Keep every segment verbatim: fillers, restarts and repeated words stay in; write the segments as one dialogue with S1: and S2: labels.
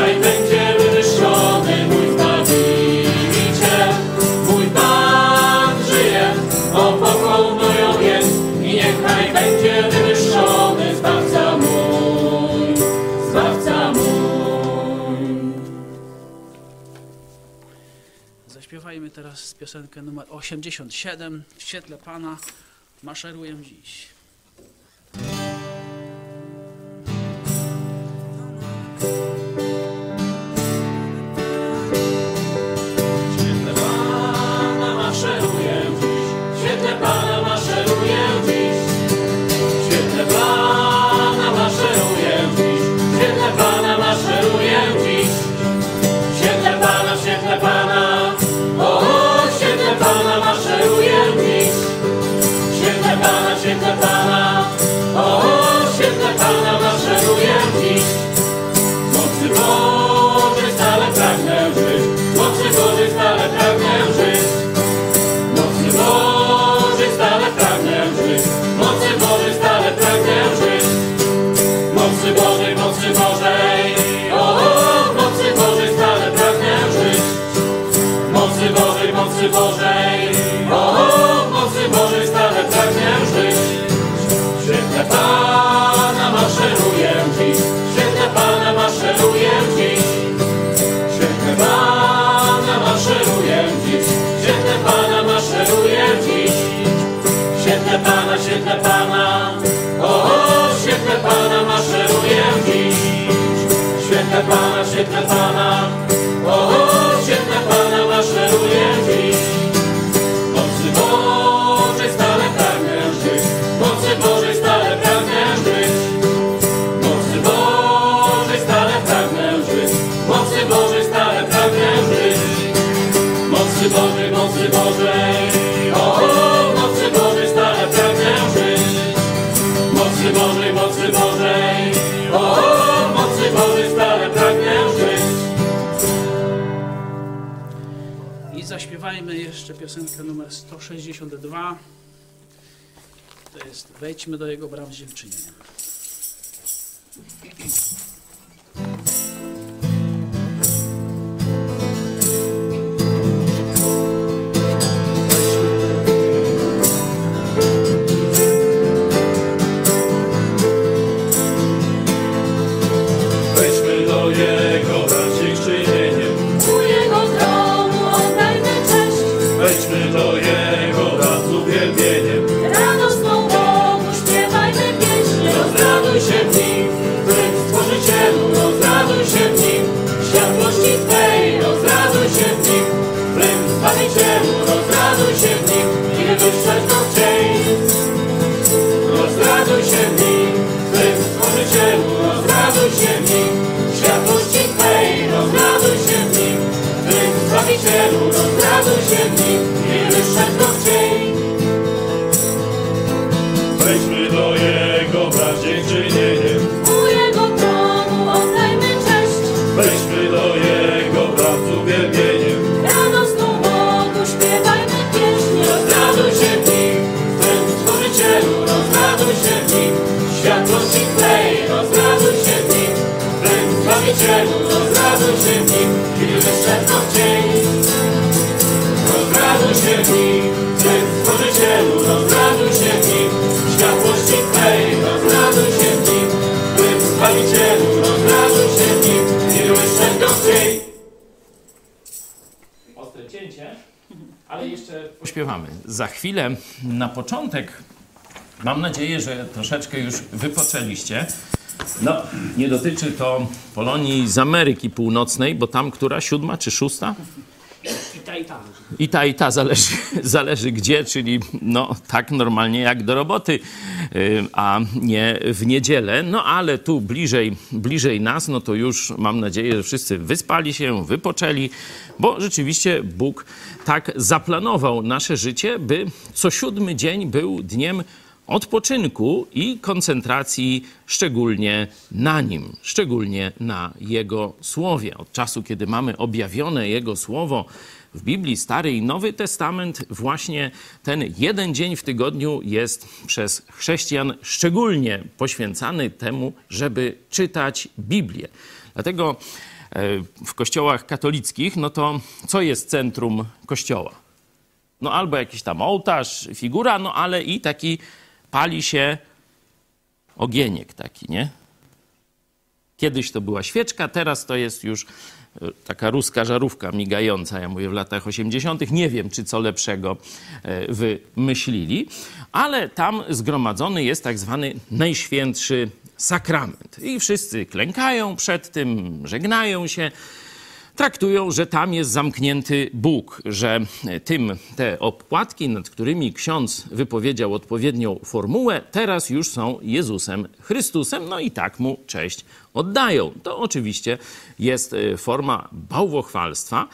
S1: niechaj będzie wywyższony mój Zbawiciel. Mój Pan żyje, opokołują jest i niechaj będzie wywyższony Zbawca mój, Zbawca mój.
S2: Zaśpiewajmy teraz piosenkę numer osiemdziesiąt siedem. W świetle Pana maszeruję dziś.
S1: W świetle Pana maszeruję dziś, w świetle Pana maszeruję dziś, w świetle Pana maszeruję dziś, w świetle Pana maszeruję dziś, w świetle Pana, w świetle Pana, o, w świetle Pana maszeruję dziś, w świetle Pana, w świetle Pana, o, w świetle Pana maszeruję dziś. Mocy Bożej stale pragnę żyć, mocy Bożej stale pragnę żyć, mocy Bożej stale pragnę żyć, mocy Bożej stale pragnę żyć, mocy Bożej, mocy Bożej, o, mocy Bożej stale pragnę żyć, mocy Bożej, mocy Bożej, o, mocy Bożej stale pragnę żyć. W świetle Pana maszeruję dziś, w świetle Pana maszeruję dziś, w świetle Pana maszeruję dziś, w świetle Pana maszeruję dziś, w świetle Pana, w świetle Pana, o, w świetle Pana maszeruję dziś, w świetle Pana, w świetle Pana, o, w świetle Pana maszeruję dziś. Mocy Bożej stale pragnę żyć, mocy Bożej stale pragnę żyć, mocy Bożej stale pragnę żyć, mocy Bożej stale pragnę żyć, mocy Bożej, mocy Bożej, o, mocy Bożej stale pragnę żyć, mocy Bożej, mocy Bożej, o, mocy Bożej stale pragnę żyć.
S2: I zaśpiewajmy jeszcze piosenkę numer sto sześćdziesiąt dwa. To jest Wejdźmy do Jego bram z dziękczynieniem.
S1: Wejdźmy do Jego bram z dziękczynieniem,
S3: U Jego tronu oddajmy cześć,
S1: wejdźmy do Jego bram z uwielbieniem.
S3: radosną Bogu śpiewajmy pieśni.
S1: Rozraduj się w Nim, Twym Stworzycielu, rozraduj się w Nim, w światłości Twej, rozraduj się w Nim, Twym Zbawicielu, rozraduj się w Nim i wywyższać Go chciej. Rozraduj się w Nim, Twym Stworzycielu, rozraduj się w Nim, w światłości Twej, rozraduj się w Nim, Twym Zbawicielu, rozraduj się w Nim i wywyższać Go chciej. Wejdźmy do Jego bram z dziękczynieniem,
S3: U Jego tronu oddajmy cześć,
S1: wejdźmy do Jego bram z uwielbieniem.
S3: radosną Bogu śpiewajmy pieśni.
S1: Rozraduj się w Nim, w Twym Stworzycielu, rozraduj się w Nim, w światłości Twej, rozraduj się w Nim, w Twym Zbawicielu, rozraduj się w Nim i wywyższać Go chciej. Rozraduj się w Nim, w Twym Stworzycielu, rozraduj się w Nim, w światłości Twej, rozraduj się w Nim, w Twym Zbawicielu, rozraduj się w Nim i wywyższać Go chciej. Ostre cięcie, ale jeszcze
S4: Pośpiewamy. Za chwilę, na początek, mam nadzieję, że troszeczkę już wypoczęliście. No, nie dotyczy to Polonii z Ameryki Północnej, bo tam która? Siódma czy szósta?
S2: I ta, i ta.
S4: I ta, i ta, zależy, zależy gdzie, czyli no tak normalnie jak do roboty, yy, a nie w niedzielę. No ale tu bliżej, bliżej nas, no to już mam nadzieję, że wszyscy wyspali się, wypoczęli, bo rzeczywiście Bóg tak zaplanował nasze życie, by co siódmy dzień był dniem odpoczynku i koncentracji szczególnie na Nim, szczególnie na Jego Słowie. Od czasu, kiedy mamy objawione Jego Słowo w Biblii, Stary i Nowy Testament, właśnie ten jeden dzień w tygodniu jest przez chrześcijan szczególnie poświęcany temu, żeby czytać Biblię. Dlatego w kościołach katolickich, no to co jest centrum kościoła? No albo jakiś tam ołtarz, figura, no ale i taki pali się ogieniek taki, nie? Kiedyś to była świeczka, teraz to jest już taka ruska żarówka migająca, ja mówię w latach osiemdziesiątych. Nie wiem, czy co lepszego wymyślili, ale tam zgromadzony jest tak zwany Najświętszy Sakrament. I wszyscy klękają przed tym, żegnają się, traktują, że tam jest zamknięty Bóg, że tym te opłatki, nad którymi ksiądz wypowiedział odpowiednią formułę, teraz już są Jezusem Chrystusem, no i tak mu cześć oddają. To oczywiście jest forma bałwochwalstwa.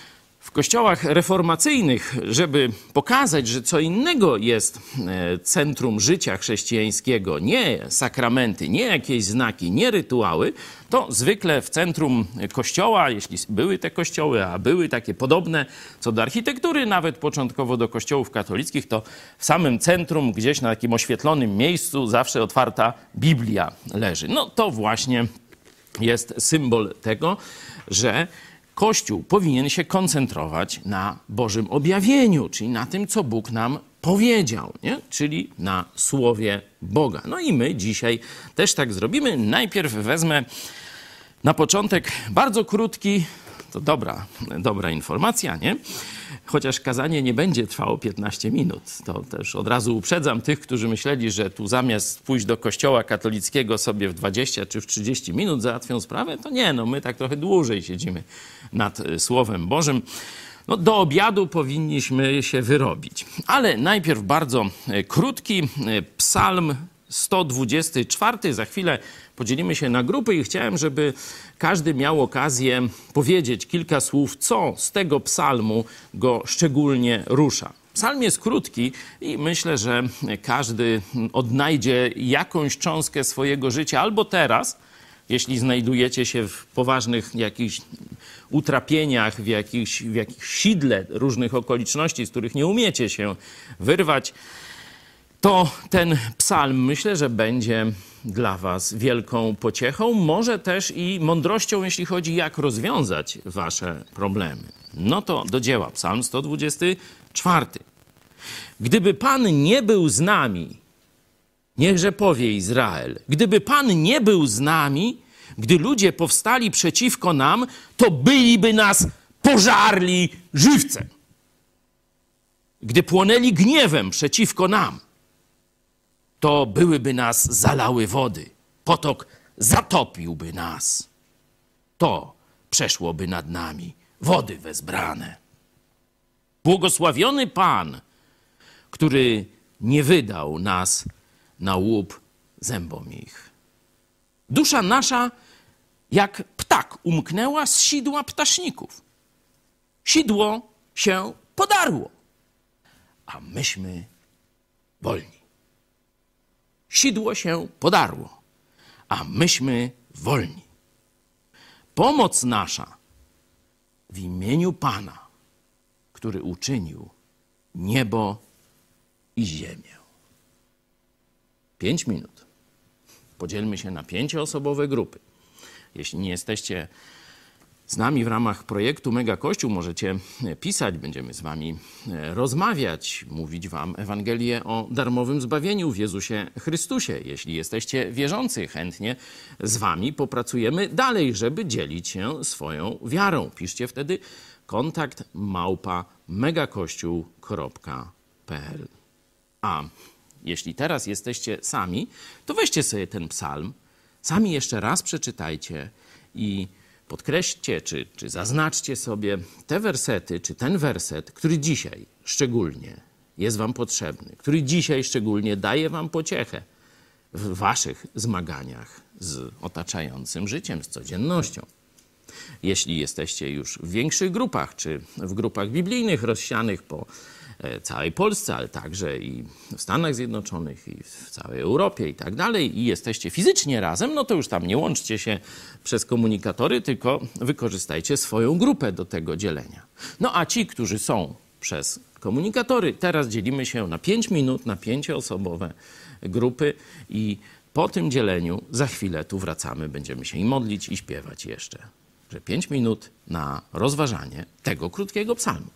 S4: W kościołach reformacyjnych, żeby pokazać, że co innego jest centrum życia chrześcijańskiego, nie sakramenty, nie jakieś znaki, nie rytuały, to zwykle w centrum kościoła, jeśli były te kościoły, a były takie podobne co do architektury, nawet początkowo do kościołów katolickich, to w samym centrum, gdzieś na takim oświetlonym miejscu zawsze otwarta Biblia leży. No to właśnie jest symbol tego, że Kościół powinien się koncentrować na Bożym objawieniu, czyli na tym, co Bóg nam powiedział, nie? Czyli na Słowie Boga. No i my dzisiaj też tak zrobimy. Najpierw wezmę na początek bardzo krótki, to dobra, dobra informacja, nie? Chociaż kazanie nie będzie trwało piętnaście minut. To też od razu uprzedzam tych, którzy myśleli, że tu zamiast pójść do kościoła katolickiego sobie w dwadzieścia czy w trzydzieści minut załatwią sprawę, to nie, no my tak trochę dłużej siedzimy nad Słowem Bożym. No, do obiadu powinniśmy się wyrobić. Ale najpierw bardzo krótki psalm sto dwudziesty czwarty. Za chwilę podzielimy się na grupy i chciałem, żeby każdy miał okazję powiedzieć kilka słów, co z tego psalmu go szczególnie rusza. Psalm jest krótki i myślę, że każdy odnajdzie jakąś cząstkę swojego życia albo teraz, jeśli znajdujecie się w poważnych jakichś utrapieniach, w jakichś, w jakichś sidle różnych okoliczności, z których nie umiecie się wyrwać, to ten psalm myślę, że będzie dla was wielką pociechą, może też i mądrością, jeśli chodzi jak rozwiązać wasze problemy. No to do dzieła. Psalm sto dwudziesty czwarty. Gdyby Pan nie był z nami, niechże powie Izrael, gdyby Pan nie był z nami, gdy ludzie powstali przeciwko nam, to byliby nas pożarli żywcem. Gdy płonęli gniewem przeciwko nam, to byłyby nas zalały wody. Potok zatopiłby nas. To przeszłoby nad nami wody wezbrane. Błogosławiony Pan, który nie wydał nas na łup zębom ich. Dusza nasza jak ptak umknęła z sidła ptaszników. Sidło się podarło, a myśmy wolni. Sidło się podarło, a myśmy wolni. Pomoc nasza w imieniu Pana, który uczynił niebo i ziemię. Pięć minut. Podzielmy się na pięcioosobowe grupy. Jeśli nie jesteście z nami w ramach projektu Mega Kościół, możecie pisać, będziemy z wami rozmawiać, mówić wam Ewangelię o darmowym zbawieniu w Jezusie Chrystusie. Jeśli jesteście wierzący, chętnie z wami popracujemy dalej, żeby dzielić się swoją wiarą. Piszcie wtedy kontakt małpa megakościół kropka p l. A jeśli teraz jesteście sami, to weźcie sobie ten psalm, sami jeszcze raz przeczytajcie i podkreślcie, czy, czy zaznaczcie sobie te wersety, czy ten werset, który dzisiaj szczególnie jest wam potrzebny, który dzisiaj szczególnie daje wam pociechę w waszych zmaganiach z otaczającym życiem, z codziennością. Jeśli jesteście już w większych grupach, czy w grupach biblijnych rozsianych po całej Polsce, ale także i w Stanach Zjednoczonych, i w całej Europie i tak dalej, i jesteście fizycznie razem, no to już tam nie łączcie się przez komunikatory, tylko wykorzystajcie swoją grupę do tego dzielenia. No a ci, którzy są przez komunikatory, teraz dzielimy się na pięć minut, na pięcioosobowe grupy i po tym dzieleniu za chwilę tu wracamy, będziemy się i modlić, i śpiewać jeszcze. że pięć minut na rozważanie tego krótkiego psalmu.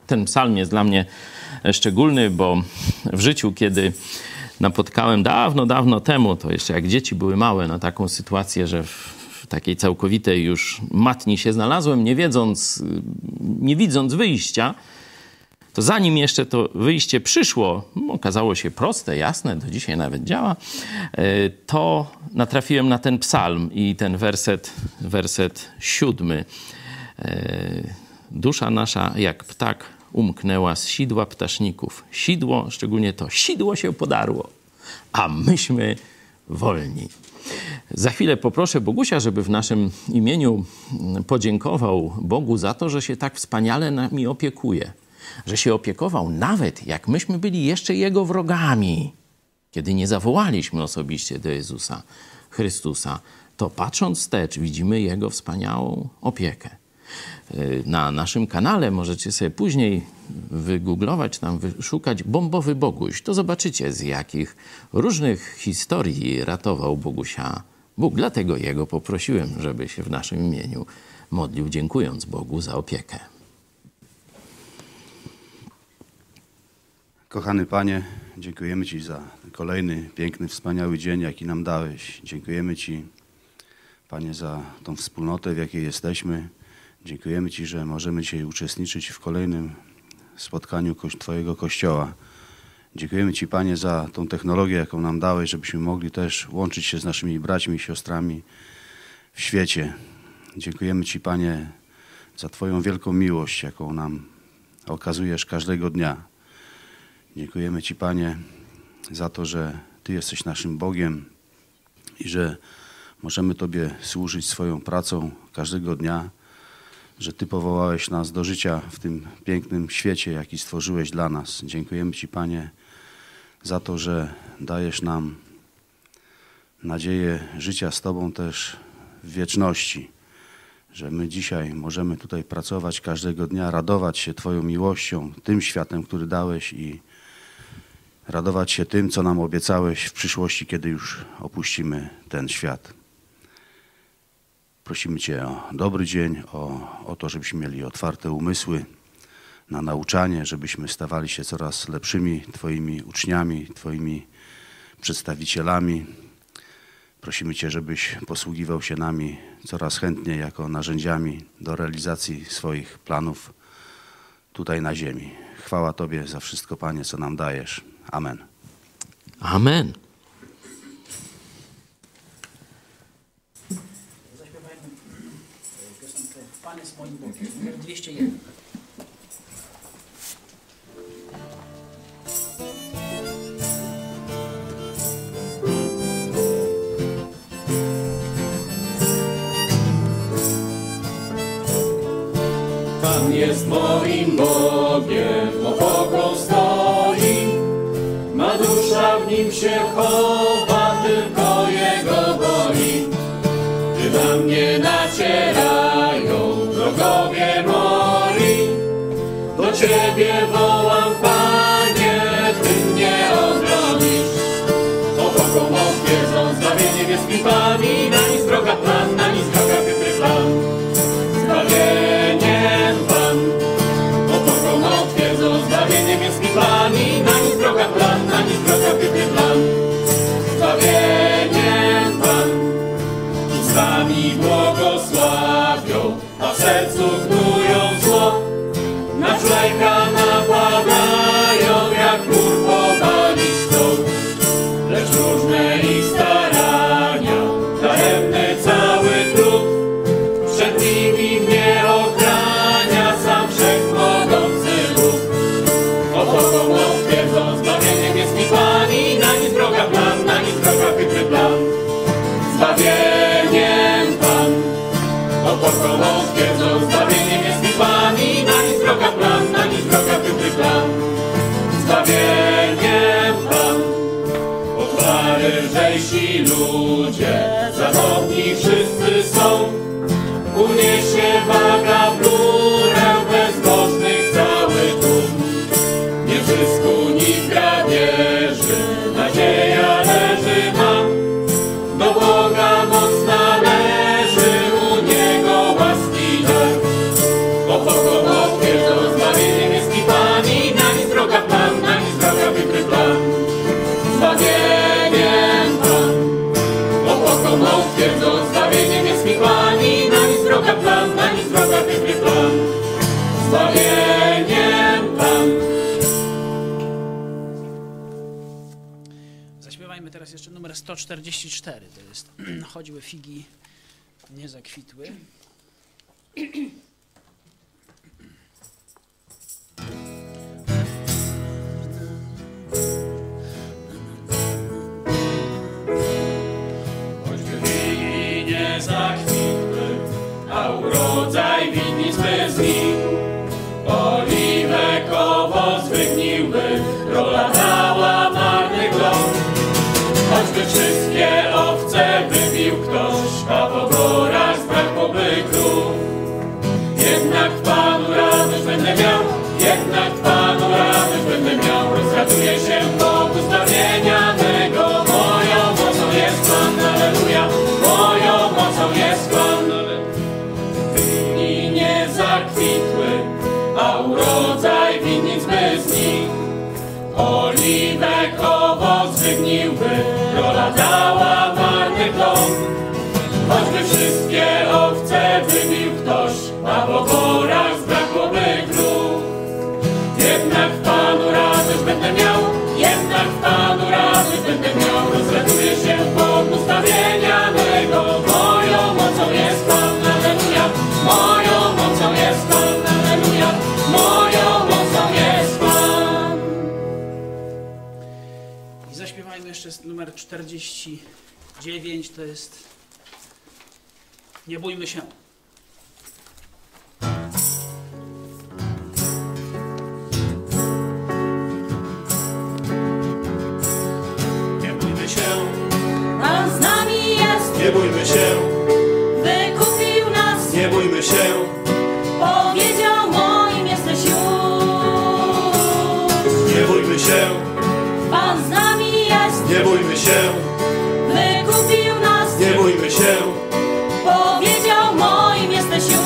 S4: ten psalm jest dla mnie szczególny, bo w życiu, kiedy napotkałem dawno, dawno temu, to jeszcze jak dzieci były małe, na taką sytuację, że w takiej całkowitej już matni się znalazłem, nie wiedząc, nie widząc wyjścia, to zanim jeszcze to wyjście przyszło, okazało się proste, jasne, do dzisiaj nawet działa, to natrafiłem na ten psalm i ten werset, werset siódmy. Dusza nasza jak ptak umknęła z sidła ptaszników. Sidło, szczególnie to sidło się podarło, a myśmy wolni. Za chwilę poproszę Bogusia, żeby w naszym imieniu podziękował Bogu za to, że się tak wspaniale nami opiekuje. Że się opiekował nawet jak myśmy byli jeszcze Jego wrogami. Kiedy nie zawołaliśmy osobiście do Jezusa Chrystusa, to patrząc wstecz widzimy Jego wspaniałą opiekę. Na naszym kanale możecie sobie później wygooglować, tam wyszukać Bombowy Boguś. To zobaczycie, z jakich różnych historii ratował Bogusia Bóg. Dlatego Jego poprosiłem, żeby się w naszym imieniu modlił, dziękując Bogu za opiekę.
S5: Kochany Panie, dziękujemy Ci za kolejny piękny, wspaniały dzień, jaki nam dałeś. Dziękujemy Ci, Panie, za tą wspólnotę, w jakiej jesteśmy. Dziękujemy Ci, że możemy dzisiaj uczestniczyć w kolejnym spotkaniu Twojego Kościoła. Dziękujemy Ci, Panie, za tą technologię, jaką nam dałeś, żebyśmy mogli też łączyć się z naszymi braćmi i siostrami w świecie. Dziękujemy Ci, Panie, za Twoją wielką miłość, jaką nam okazujesz każdego dnia. Dziękujemy Ci, Panie, za to, że Ty jesteś naszym Bogiem i że możemy Tobie służyć swoją pracą każdego dnia, że Ty powołałeś nas do życia w tym pięknym świecie, jaki stworzyłeś dla nas. Dziękujemy Ci, Panie, za to, że dajesz nam nadzieję życia z Tobą też w wieczności, że my dzisiaj możemy tutaj pracować każdego dnia, radować się Twoją miłością, tym światem, który dałeś i radować się tym, co nam obiecałeś w przyszłości, kiedy już opuścimy ten świat. Prosimy Cię o dobry dzień, o, o to, żebyśmy mieli otwarte umysły na nauczanie, żebyśmy stawali się coraz lepszymi Twoimi uczniami, Twoimi przedstawicielami. Prosimy Cię, żebyś posługiwał się nami coraz chętniej jako narzędziami do realizacji swoich planów tutaj na ziemi. Chwała Tobie za wszystko, Panie, co nam dajesz. Amen.
S4: Amen.
S2: Zaśpiewajmy piosenkę Pan jest moim Bogiem, numer dwieście jeden.
S1: Pan jest moim Bogiem, opoką stoi, ma dusza w nim się chowa, tylko Jego boi. Gdy na mnie nacierają wrogowie moi, do Ciebie wołam, Panie, Ty mnie obronisz. Opoką odwiedzą, zbawieniem jest mi Pan i na nic droga plan, na nic droga chytry plan. Zbawieniem Pan, opoką odwiedzą, zbawieniem jest mi Pan i na nic droga plan, na nic droga chytry plan. Zbawieniem Pan, ustami błogosławią, a w sercu knują zło, na człowieka napada.
S2: teraz jeszcze numer sto czterdzieści cztery. To jest choćby figi nie zakwitły.
S1: Choćby figi nie zakwitły, a urodzaj winnic bez nich. Oliwek owoc wygniłby, rola dała marny glon. Choćby wszystkie owce wybił ktoś, a w oborach zbrakłoby krów. Jednak w Panu radość będę miał, jednak w Panu radość będę miał. Rozraduję się Bogu zbawienia mego, moją mocą jest Pan, alleluja, moją mocą jest Pan. I nie zakwitły, a urodzaj winnic bez nich. Oliwek owoc wygniłby, rola dała marny plon. Choćby wszystkie owce wybił ktoś, a w oborach zbrakłoby krów. Jednak w Panu radość będę miał, jednak w Panu radość będę miał. Rozraduję się w Bogu zbawienia mego, moją mocą jest Pan, alleluja, moją mocą jest Pan, alleluja, moją mocą jest Pan.
S2: I zaśpiewajmy jeszcze numer czterdzieści dziewięć, to jest Nie bójmy się.
S1: Nie bójmy się,
S3: Pan z nami jest,
S1: nie bójmy się,
S3: wykupił nas,
S1: nie bójmy się,
S3: powiedział moim jesteś już.
S1: nie bójmy się,
S3: Pan z nami jest,
S1: nie bójmy się,
S3: wykupił nas,
S1: nie bójmy się,
S3: powiedział moim jesteś już.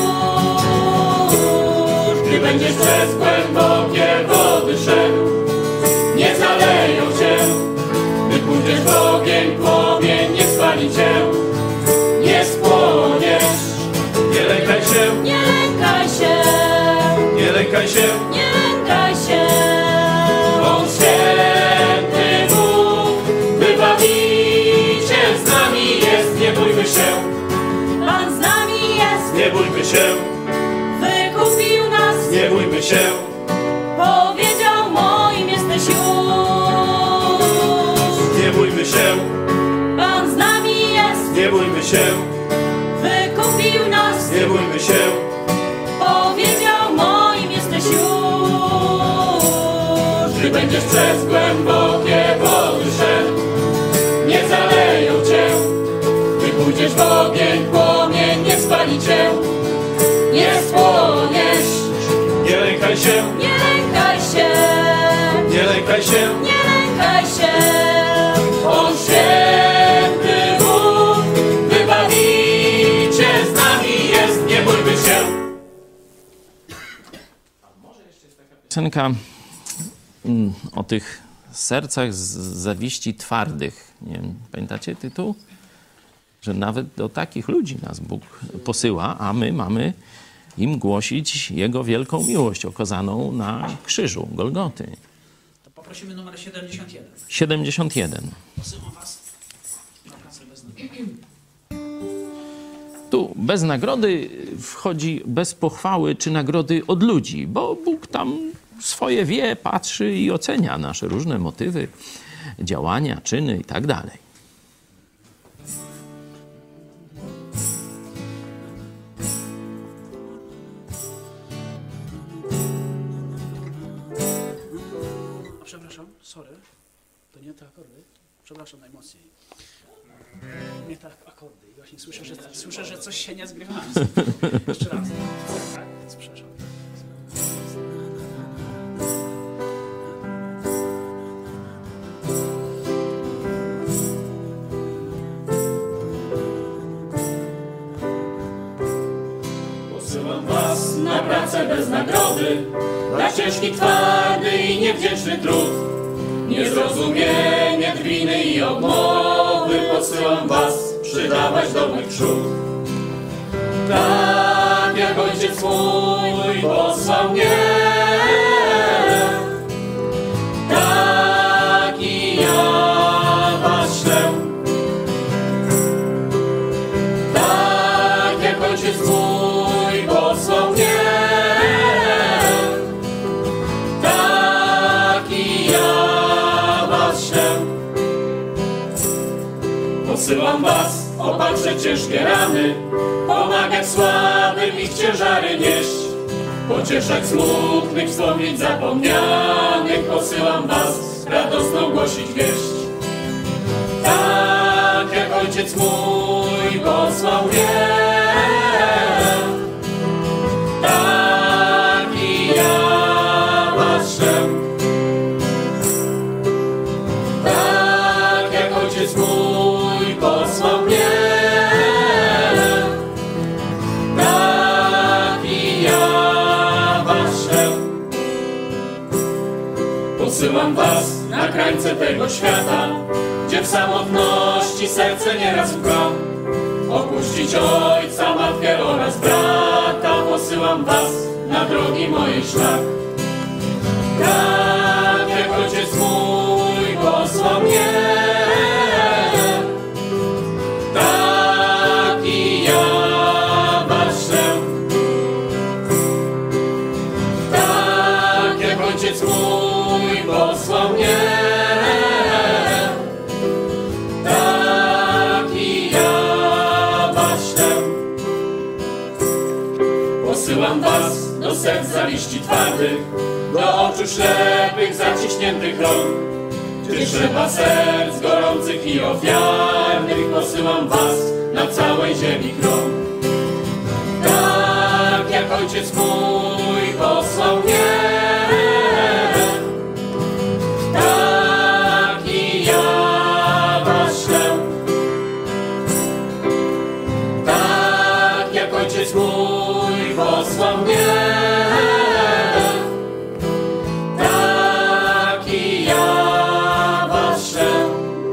S1: gdy będziesz przez głębokie wody szedł, nie zaleją cię, gdy pójdziesz w ogień, płomień nie spali cię, nie spłoniesz, nie lękaj się,
S3: Nie lękaj się,
S1: nie lękaj się,
S3: nie lękaj się.
S1: On święty Bóg, wybawiciel z nami jest, nie bójmy się,
S3: Pan z nami jest,
S1: nie bójmy się,
S3: wykupił nas,
S1: nie bójmy się,
S3: powiedział moim jesteś już.
S1: nie bójmy się,
S3: Pan z nami jest,
S1: nie bójmy się,
S3: wykupił nas,
S1: nie bójmy się,
S3: powiedział moim jesteś już.
S1: gdy będziesz przez głębokie wody szedł, nie zaleją cię, gdy pójdziesz w ogień, płomień nie spali cię, nie spłoniesz, nie lękaj się,
S3: Nie lękaj się,
S1: nie lękaj się,
S3: nie lękaj się.
S1: On święty Bóg, wybawiciel z nami jest, nie bójmy się.
S4: Piosenka mm, o tych sercach z zawiści twardych. Nie wiem, pamiętacie tytuł? Że nawet do takich ludzi nas Bóg posyła, a my mamy im głosić Jego wielką miłość okazaną na krzyżu Golgoty.
S2: To poprosimy numer siedemdziesiąt jeden.
S4: siedemdziesiąt jeden.
S2: Posyłam was na pracę bez nagrody.
S4: Tu bez nagrody wchodzi bez pochwały czy nagrody od ludzi, bo Bóg tam swoje wie, patrzy i ocenia nasze różne motywy, działania, czyny i tak dalej.
S2: A przepraszam, sorry, to nie te akordy. Przepraszam najmocniej. Nie te akordy. I właśnie słyszę, że, słyszę, że coś się nie zgrywa. Jeszcze raz. Tak? Więc przepraszam.
S1: Posyłam was na pracę bez nagrody, na ciężki, twardy i niewdzięczny trud. Niezrozumienie, drwiny i obmowy, posyłam was przydawać do mych trzód. Tak jak Ojciec mój posłał mnie, tak i ja was ślę. Posyłam was opatrzeć ciężkie rany, pomagać słabym ich ciężary nieść, pocieszać smutnych, wspomnieć zapomnianych. Posyłam was radosną głosić wieść. Tak jak Ojciec mój posłał mnie, tak i ja was szę. Tak jak Ojciec mój posłał mnie, tak i ja was szę. Posyłam was na krańce tego świata, gdzie w samotności serce nieraz łka. Opuścić ojca, matkę oraz brata. Posyłam was na drogi mojej szlak. Tak jak Ojciec mój posłał mnie, tak i ja was szę. Tak jak Ojciec mój posłał mnie, posyłam was do serc zawiści twardych, do oczu ślepych, zaciśniętych rąk. Gdy trzeba serc gorących i ofiarnych, posyłam was na całej ziemi krąg. Tak jak Ojciec mój posłał mnie, tak i ja was szlę. Tak jak Ojciec mój posłał mnie, tak i ja was szlę.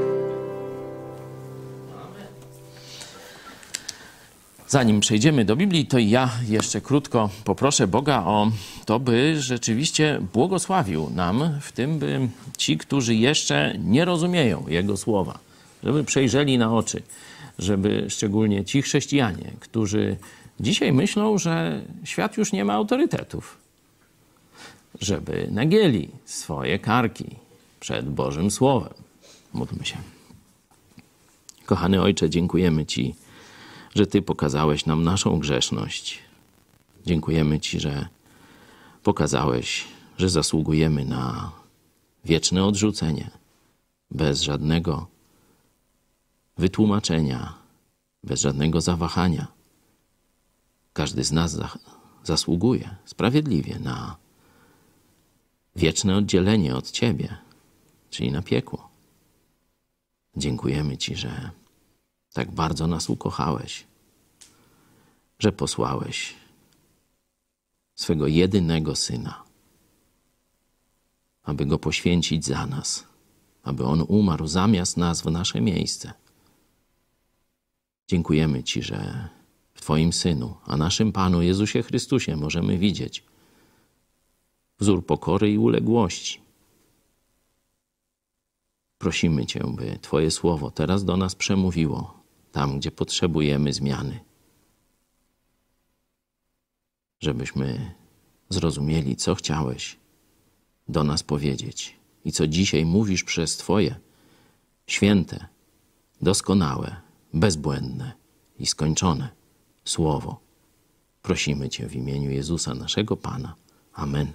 S4: Zanim przejdziemy do Biblii, to ja jeszcze krótko poproszę Boga o to, by rzeczywiście błogosławił nam w tym, by ci, którzy jeszcze nie rozumieją Jego słowa, żeby przejrzeli na oczy, żeby szczególnie ci chrześcijanie, którzy dzisiaj myślą, że świat już nie ma autorytetów, żeby nagięli swoje karki przed Bożym Słowem. Módlmy się. Kochany Ojcze, dziękujemy Ci, że Ty pokazałeś nam naszą grzeszność. Dziękujemy Ci, że pokazałeś, że zasługujemy na wieczne odrzucenie, bez żadnego wytłumaczenia, bez żadnego zawahania. Każdy z nas za, zasługuje sprawiedliwie na wieczne oddzielenie od Ciebie, czyli na piekło. Dziękujemy Ci, że tak bardzo nas ukochałeś, że posłałeś swego jedynego Syna, aby Go poświęcić za nas, aby On umarł zamiast nas w nasze miejsce. Dziękujemy Ci, że w Twoim Synu, a naszym Panu Jezusie Chrystusie możemy widzieć wzór pokory i uległości. Prosimy Cię, by Twoje słowo teraz do nas przemówiło, tam, gdzie potrzebujemy zmiany. Żebyśmy zrozumieli, co chciałeś do nas powiedzieć i co dzisiaj mówisz przez Twoje święte, doskonałe, bezbłędne i skończone słowo. Prosimy Cię w imieniu Jezusa, naszego Pana. Amen.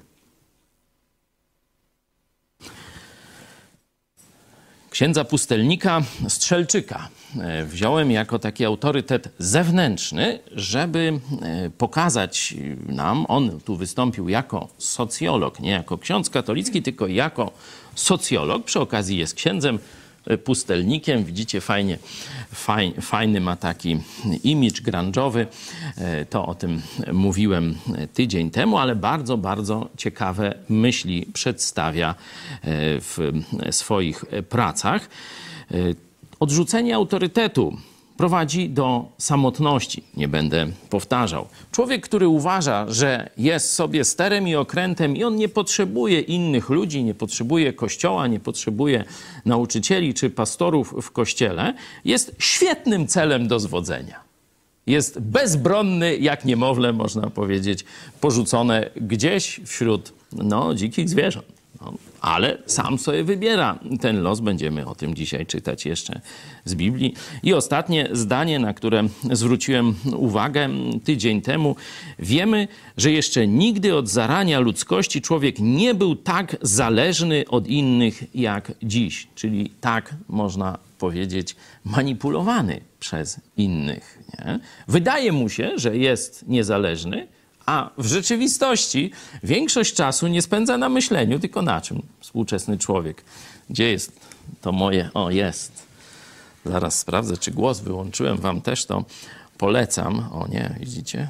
S4: Księdza pustelnika Strzelczyka wziąłem jako taki autorytet zewnętrzny, żeby pokazać nam, on tu wystąpił jako socjolog, nie jako ksiądz katolicki, tylko jako socjolog. Przy okazji jest księdzem pustelnikiem. Widzicie, fajnie, faj, fajny ma taki imidż grunge'owy. To o tym mówiłem tydzień temu, ale bardzo, bardzo ciekawe myśli przedstawia w swoich pracach. Odrzucenie autorytetu prowadzi do samotności. Nie będę powtarzał. Człowiek, który uważa, że jest sobie sterem i okrętem i on nie potrzebuje innych ludzi, nie potrzebuje kościoła, nie potrzebuje nauczycieli czy pastorów w kościele, jest świetnym celem do zwodzenia. Jest bezbronny, jak niemowlę, można powiedzieć, porzucone gdzieś wśród no, dzikich zwierząt. No, ale sam sobie wybiera ten los. Będziemy o tym dzisiaj czytać jeszcze z Biblii. I ostatnie zdanie, na które zwróciłem uwagę tydzień temu. Wiemy, że jeszcze nigdy od zarania ludzkości człowiek nie był tak zależny od innych jak dziś. Czyli tak można powiedzieć manipulowany przez innych. Nie? Wydaje mu się, że jest niezależny, a w rzeczywistości większość czasu nie spędza na myśleniu, tylko na czym? Współczesny człowiek. Gdzie jest to moje? O, jest. Zaraz sprawdzę, czy głos wyłączyłem. Wam też to polecam. O nie, widzicie?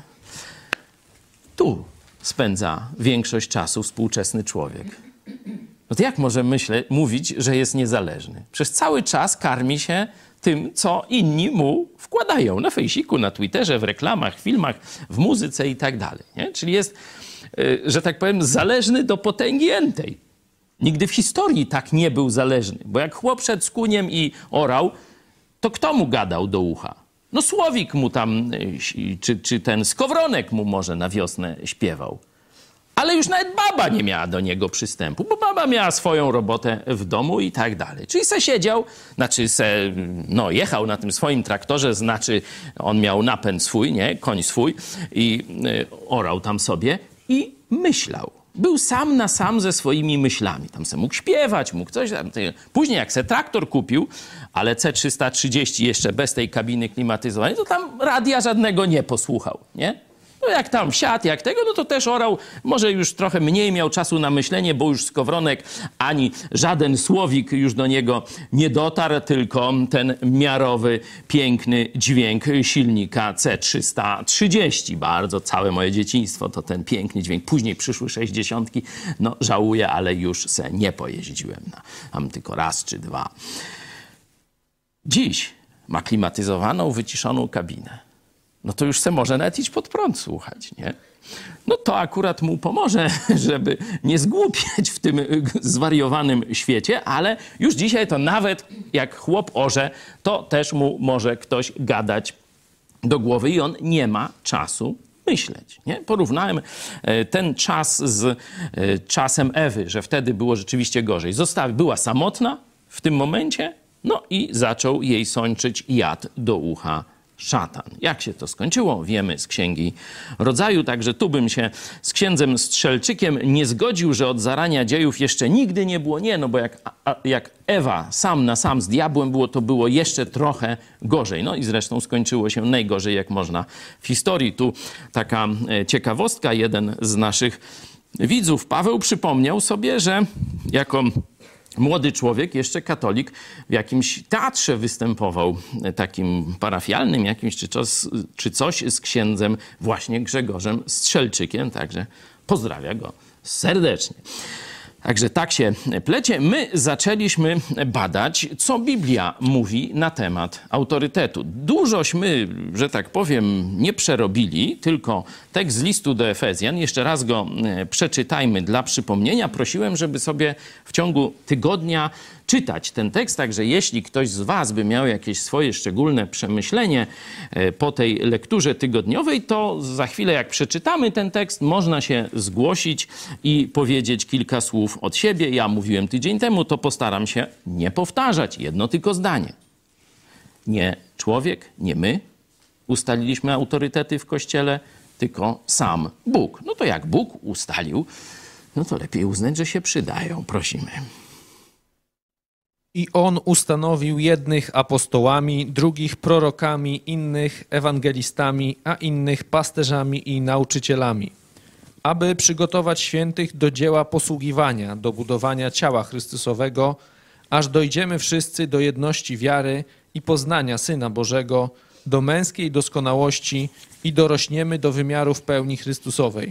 S4: Tu spędza większość czasu współczesny człowiek. No to jak może myśleć, mówić, że jest niezależny? Przez cały czas karmi się tym, co inni mu wkładają na Fejsiku, na Twitterze, w reklamach, filmach, w muzyce i tak dalej. Nie? Czyli jest, że tak powiem, zależny do potęgi entej. Nigdy w historii tak nie był zależny, bo jak chłop szedł z kuniem i orał, to kto mu gadał do ucha? No Słowik mu tam, czy, czy ten Skowronek mu może na wiosnę śpiewał. Ale już nawet baba nie miała do niego przystępu, bo baba miała swoją robotę w domu i tak dalej. Czyli se siedział, znaczy se, no jechał na tym swoim traktorze, znaczy on miał napęd swój, nie, koń swój i y, orał tam sobie i myślał. Był sam na sam ze swoimi myślami. Tam se mógł śpiewać, mógł coś tam. Później jak se traktor kupił, ale C trzysta trzydzieści jeszcze bez tej kabiny klimatyzowanej, to tam radia żadnego nie posłuchał, nie? No jak tam wsiadł, jak tego, no to też orał. Może już trochę mniej miał czasu na myślenie, bo już Skowronek ani żaden Słowik już do niego nie dotarł, tylko ten miarowy, piękny dźwięk silnika C trzysta trzydzieści. Bardzo całe moje dzieciństwo to ten piękny dźwięk. Później przyszły sześćdziesiątki. No żałuję, ale już se nie pojeździłem na tam tylko raz czy dwa. Dziś ma klimatyzowaną, wyciszoną kabinę. No to już se może nawet iść pod prąd słuchać, nie? No to akurat mu pomoże, żeby nie zgłupieć w tym zwariowanym świecie, ale już dzisiaj to nawet jak chłop orze, to też mu może ktoś gadać do głowy i on nie ma czasu myśleć, nie? Porównałem ten czas z czasem Ewy, że wtedy było rzeczywiście gorzej. Została, była samotna w tym momencie, no i zaczął jej sączyć jad do ucha szatan. Jak się to skończyło, wiemy z Księgi Rodzaju, także tu bym się z księdzem Strzelczykiem nie zgodził, że od zarania dziejów jeszcze nigdy nie było. Nie, no bo jak, a, jak Ewa sam na sam z diabłem było, to było jeszcze trochę gorzej. No i zresztą skończyło się najgorzej, jak można w historii. Tu taka ciekawostka, jeden z naszych widzów, Paweł, przypomniał sobie, że jako młody człowiek, jeszcze katolik, w jakimś teatrze występował, takim parafialnym jakimś, czy coś, czy coś z księdzem właśnie Grzegorzem Strzelczykiem, także pozdrawia go serdecznie. Także tak się plecie. My zaczęliśmy badać, co Biblia mówi na temat autorytetu. Dużośmy, że tak powiem, nie przerobili, tylko tekst z listu do Efezjan. Jeszcze raz go przeczytajmy dla przypomnienia. Prosiłem, żeby sobie w ciągu tygodnia czytać ten tekst, także jeśli ktoś z was by miał jakieś swoje szczególne przemyślenie po tej lekturze tygodniowej, to za chwilę jak przeczytamy ten tekst, można się zgłosić i powiedzieć kilka słów od siebie. Ja mówiłem tydzień temu, to postaram się nie powtarzać. Jedno tylko zdanie. Nie człowiek, nie my ustaliliśmy autorytety w Kościele, tylko sam Bóg. No to jak Bóg ustalił, no to lepiej uznać, że się przydają. Prosimy.
S6: I On ustanowił jednych apostołami, drugich prorokami, innych ewangelistami, a innych pasterzami i nauczycielami, aby przygotować świętych do dzieła posługiwania, do budowania ciała Chrystusowego, aż dojdziemy wszyscy do jedności wiary i poznania Syna Bożego, do męskiej doskonałości i dorośniemy do wymiarów pełni Chrystusowej.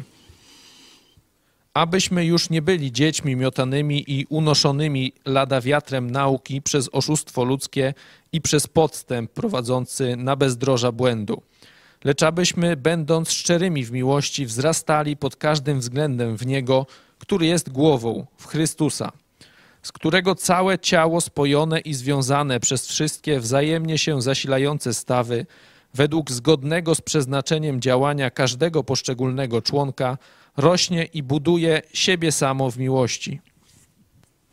S6: Abyśmy już nie byli dziećmi miotanymi i unoszonymi lada wiatrem nauki przez oszustwo ludzkie i przez podstęp prowadzący na bezdroża błędu. Lecz abyśmy, będąc szczerymi w miłości, wzrastali pod każdym względem w Niego, który jest głową, w Chrystusa, z którego całe ciało spojone i związane przez wszystkie wzajemnie się zasilające stawy, według zgodnego z przeznaczeniem działania każdego poszczególnego członka, rośnie i buduje siebie samo w miłości.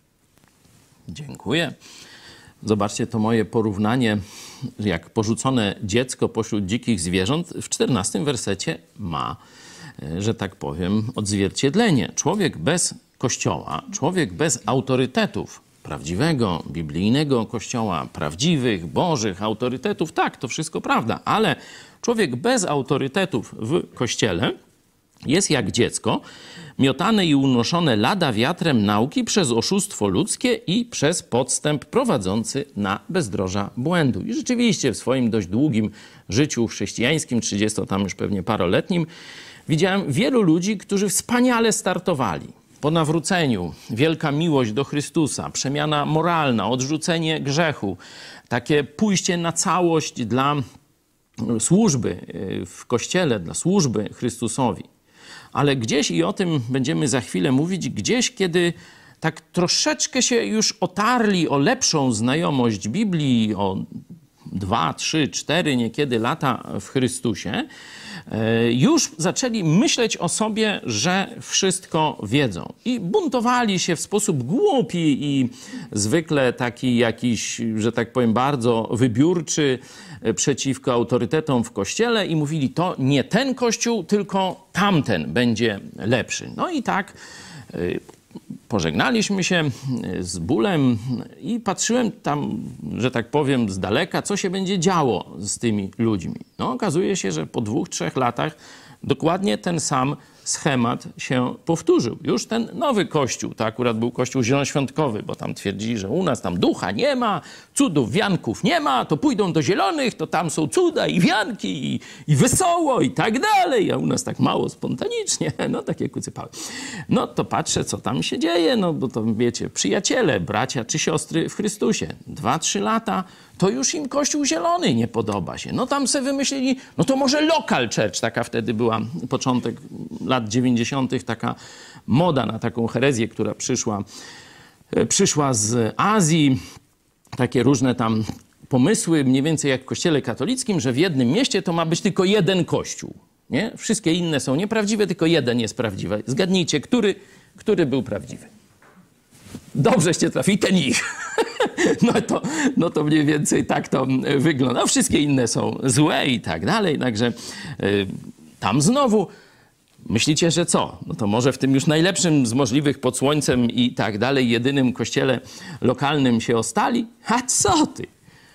S4: Dziękuję. Zobaczcie to moje porównanie, jak porzucone dziecko pośród dzikich zwierząt w czternastym wersecie ma, że tak powiem, odzwierciedlenie. Człowiek bez Kościoła, człowiek bez autorytetów, prawdziwego, biblijnego Kościoła, prawdziwych, bożych autorytetów, tak, to wszystko prawda, ale człowiek bez autorytetów w Kościele jest jak dziecko, miotane i unoszone lada wiatrem nauki przez oszustwo ludzkie i przez podstęp prowadzący na bezdroża błędu. I rzeczywiście w swoim dość długim życiu chrześcijańskim, trzydziesto tam już pewnie paroletnim, widziałem wielu ludzi, którzy wspaniale startowali. Po nawróceniu, wielka miłość do Chrystusa, przemiana moralna, odrzucenie grzechu, takie pójście na całość dla służby w Kościele, dla służby Chrystusowi. Ale gdzieś, i o tym będziemy za chwilę mówić, gdzieś, kiedy tak troszeczkę się już otarli o lepszą znajomość Biblii, o dwa, trzy, cztery niekiedy lata w Chrystusie, już zaczęli myśleć o sobie, że wszystko wiedzą. I buntowali się w sposób głupi i zwykle taki jakiś, że tak powiem, bardzo wybiórczy przeciwko autorytetom w Kościele i mówili, to nie ten Kościół, tylko tamten będzie lepszy. No i tak pożegnaliśmy się z bólem i patrzyłem tam, że tak powiem, z daleka, co się będzie działo z tymi ludźmi. No okazuje się, że po dwóch, trzech latach dokładnie ten sam schemat się powtórzył. Już ten nowy kościół, to akurat był kościół zielonoświątkowy, bo tam twierdzili, że u nas tam ducha nie ma, cudów, wianków nie ma, to pójdą do zielonych, to tam są cuda i wianki i, i wesoło i tak dalej, a u nas tak mało spontanicznie, no takie kucypały. No to patrzę, co tam się dzieje, no bo to wiecie, przyjaciele, bracia czy siostry w Chrystusie, dwa, trzy lata, to już im Kościół Zielony nie podoba się. No tam sobie wymyślili, no to może local church, taka wtedy była początek lat dziewięćdziesiątych, taka moda na taką herezję, która przyszła, przyszła z Azji, takie różne tam pomysły, mniej więcej jak w Kościele katolickim, że w jednym mieście to ma być tylko jeden kościół. Nie? Wszystkie inne są nieprawdziwe, tylko jeden jest prawdziwy. Zgadnijcie, który, który był prawdziwy. Dobrzeście trafili, ten ich. No to, no to mniej więcej tak to wygląda. No, wszystkie inne są złe i tak dalej. Także y, tam znowu myślicie, że co? No to może w tym już najlepszym z możliwych pod słońcem i tak dalej, jedynym kościele lokalnym się ostali? A co ty?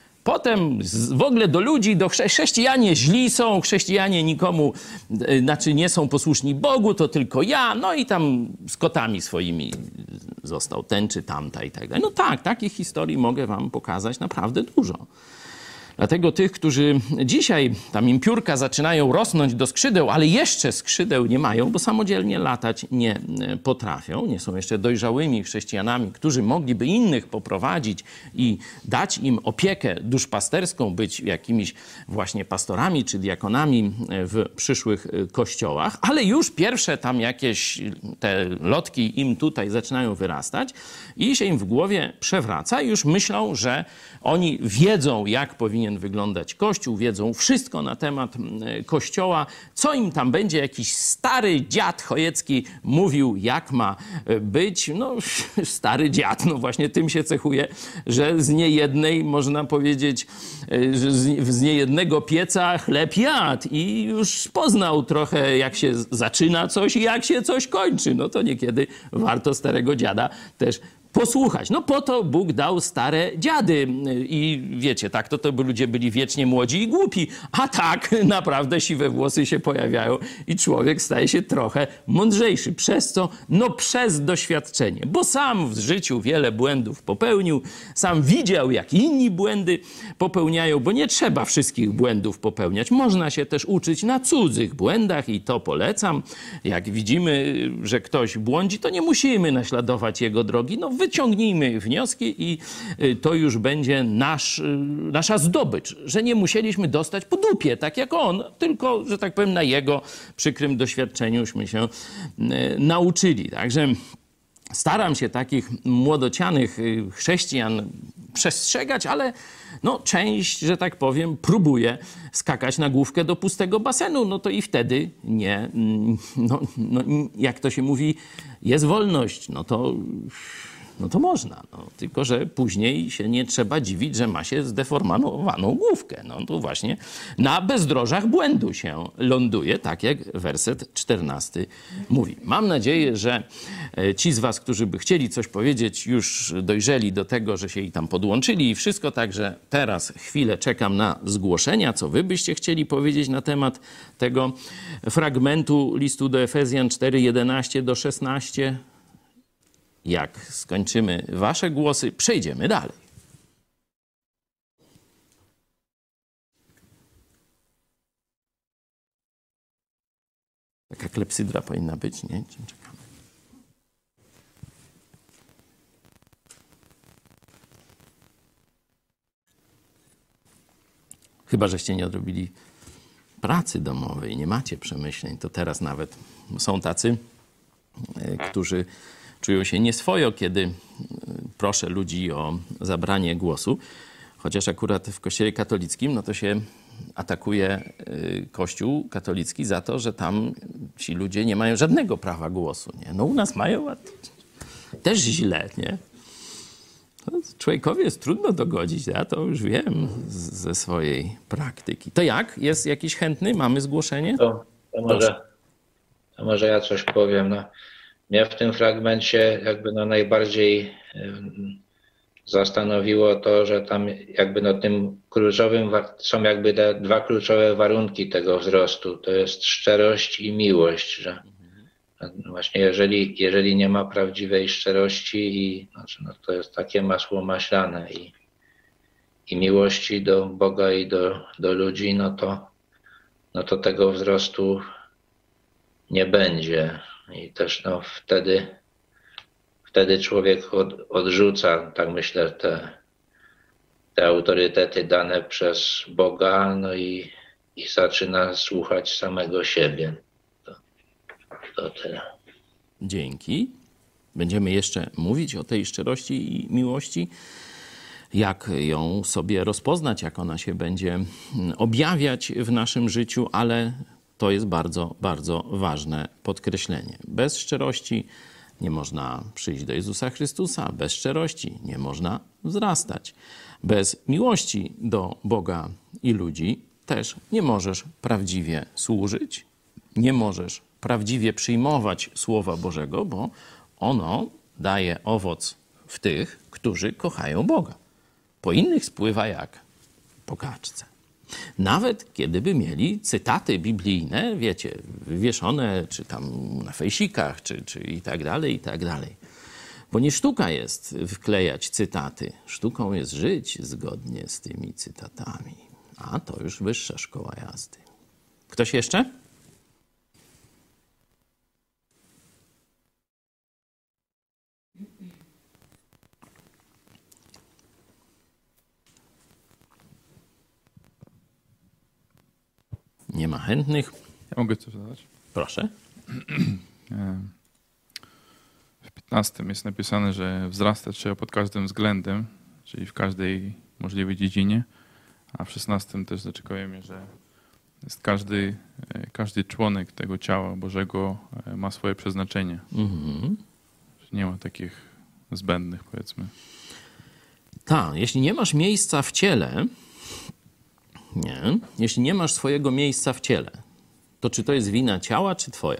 S4: Potem z, w ogóle do ludzi, do chrze- chrześcijanie źli są, chrześcijanie nikomu, y, znaczy nie są posłuszni Bogu, to tylko ja, no i tam z kotami swoimi został ten czy tamta i tak dalej. No tak, takich historii mogę wam pokazać naprawdę dużo. Dlatego tych, którzy dzisiaj tam im piórka zaczynają rosnąć do skrzydeł, ale jeszcze skrzydeł nie mają, bo samodzielnie latać nie potrafią, nie są jeszcze dojrzałymi chrześcijanami, którzy mogliby innych poprowadzić i dać im opiekę duszpasterską, być jakimiś właśnie pastorami czy diakonami w przyszłych kościołach, ale już pierwsze tam jakieś te lotki im tutaj zaczynają wyrastać i się im w głowie przewraca i już myślą, że oni wiedzą, jak powinien wyglądać Kościół, wiedzą wszystko na temat Kościoła, co im tam będzie jakiś stary dziad chojecki mówił, jak ma być. No, stary dziad, no właśnie tym się cechuje, że z niejednej, można powiedzieć, że z niejednego pieca chleb jadł i już poznał trochę, jak się zaczyna coś i jak się coś kończy. No to niekiedy warto starego dziada też posłuchać. No po to Bóg dał stare dziady i wiecie, tak to, to by ludzie byli wiecznie młodzi i głupi, a tak naprawdę siwe włosy się pojawiają i człowiek staje się trochę mądrzejszy. Przez co? No przez doświadczenie, bo sam w życiu wiele błędów popełnił, sam widział, jak inni błędy popełniają, bo nie trzeba wszystkich błędów popełniać. Można się też uczyć na cudzych błędach i to polecam. Jak widzimy, że ktoś błądzi, to nie musimy naśladować jego drogi. No wyciągnijmy wnioski i to już będzie nasz, nasza zdobycz, że nie musieliśmy dostać po dupie, tak jak on, tylko, że tak powiem, na jego przykrym doświadczeniuśmy się nauczyli. Także staram się takich młodocianych chrześcijan przestrzegać, ale no, część, że tak powiem, próbuje skakać na główkę do pustego basenu, no to i wtedy nie, no, no, jak to się mówi, jest wolność, no to no to można. No, tylko że później się nie trzeba dziwić, że ma się zdeformowaną główkę. No to właśnie na bezdrożach błędu się ląduje, tak jak werset czternasty mówi. Mam nadzieję, że ci z was, którzy by chcieli coś powiedzieć, już dojrzeli do tego, że się i tam podłączyli i wszystko. Także teraz chwilę czekam na zgłoszenia, co wy byście chcieli powiedzieć na temat tego fragmentu listu do Efezjan cztery, jedenaście do szesnaście. Jak skończymy wasze głosy, przejdziemy dalej. Taka klepsydra powinna być, nie? Czym czekamy? Chyba żeście nie odrobili pracy domowej, nie macie przemyśleń, to teraz nawet są tacy, którzy czują się nieswojo, kiedy proszę ludzi o zabranie głosu. Chociaż akurat w Kościele katolickim, no to się atakuje Kościół katolicki za to, że tam ci ludzie nie mają żadnego prawa głosu. Nie? No u nas mają, a też źle, nie? Człowiekowi jest trudno dogodzić, ja to już wiem z, ze swojej praktyki. To jak? Jest jakiś chętny? Mamy zgłoszenie?
S7: To, to, może, to może ja coś powiem. No, mnie w tym fragmencie jakby no najbardziej um, zastanowiło to, że tam jakby no tym kluczowym są jakby te dwa kluczowe warunki tego wzrostu. To jest szczerość i miłość, że właśnie jeżeli, jeżeli nie ma prawdziwej szczerości i znaczy no to jest takie masło maślane i, i miłości do Boga i do, do ludzi, no to, no to tego wzrostu nie będzie. I też no wtedy, wtedy człowiek od, odrzuca, tak myślę, te, te autorytety dane przez Boga, no i, i zaczyna słuchać samego siebie. To tyle.
S4: Dzięki. Będziemy jeszcze mówić o tej szczerości i miłości, jak ją sobie rozpoznać, jak ona się będzie objawiać w naszym życiu, ale to jest bardzo, bardzo ważne podkreślenie. Bez szczerości nie można przyjść do Jezusa Chrystusa, bez szczerości nie można wzrastać. Bez miłości do Boga i ludzi też nie możesz prawdziwie służyć, nie możesz prawdziwie przyjmować Słowa Bożego, bo ono daje owoc w tych, którzy kochają Boga. Po innych spływa jak po kaczce. Nawet kiedyby mieli cytaty biblijne, wiecie, wywieszone, czy tam na fejsikach, czy, czy i tak dalej, i tak dalej. Bo nie sztuka jest wklejać cytaty. Sztuką jest żyć zgodnie z tymi cytatami. A to już wyższa szkoła jazdy. Ktoś jeszcze? Nie ma chętnych.
S8: Ja mogę coś dodać?
S4: Proszę.
S8: W piętnastym jest napisane, że wzrastać trzeba pod każdym względem, czyli w każdej możliwej dziedzinie, a w szesnastym też zaczekujemy, że jest każdy, każdy członek tego ciała Bożego ma swoje przeznaczenie. Mhm. Nie ma takich zbędnych, powiedzmy.
S4: Tak, jeśli nie masz miejsca w ciele, nie, jeśli nie masz swojego miejsca w ciele, to czy to jest wina ciała, czy twoja?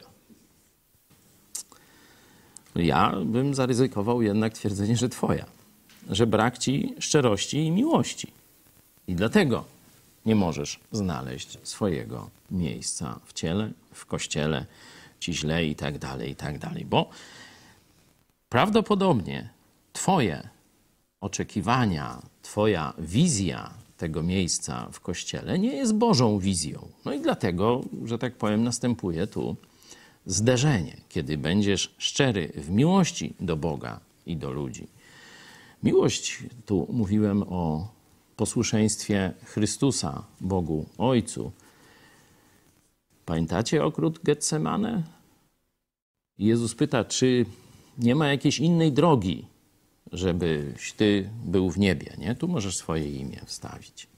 S4: Ja bym zaryzykował jednak twierdzenie, że twoja. Że brak ci szczerości i miłości. I dlatego nie możesz znaleźć swojego miejsca w ciele, w kościele, ci źle i tak dalej, i tak dalej. Bo prawdopodobnie twoje oczekiwania, twoja wizja tego miejsca w kościele nie jest Bożą wizją. No i dlatego, że tak powiem, następuje tu zderzenie, kiedy będziesz szczery w miłości do Boga i do ludzi. Miłość, tu mówiłem o posłuszeństwie Chrystusa Bogu Ojcu. Pamiętacie ogród Getsemane? Jezus pyta, czy nie ma jakiejś innej drogi, żebyś ty był w niebie, nie? Tu możesz swoje imię wstawić.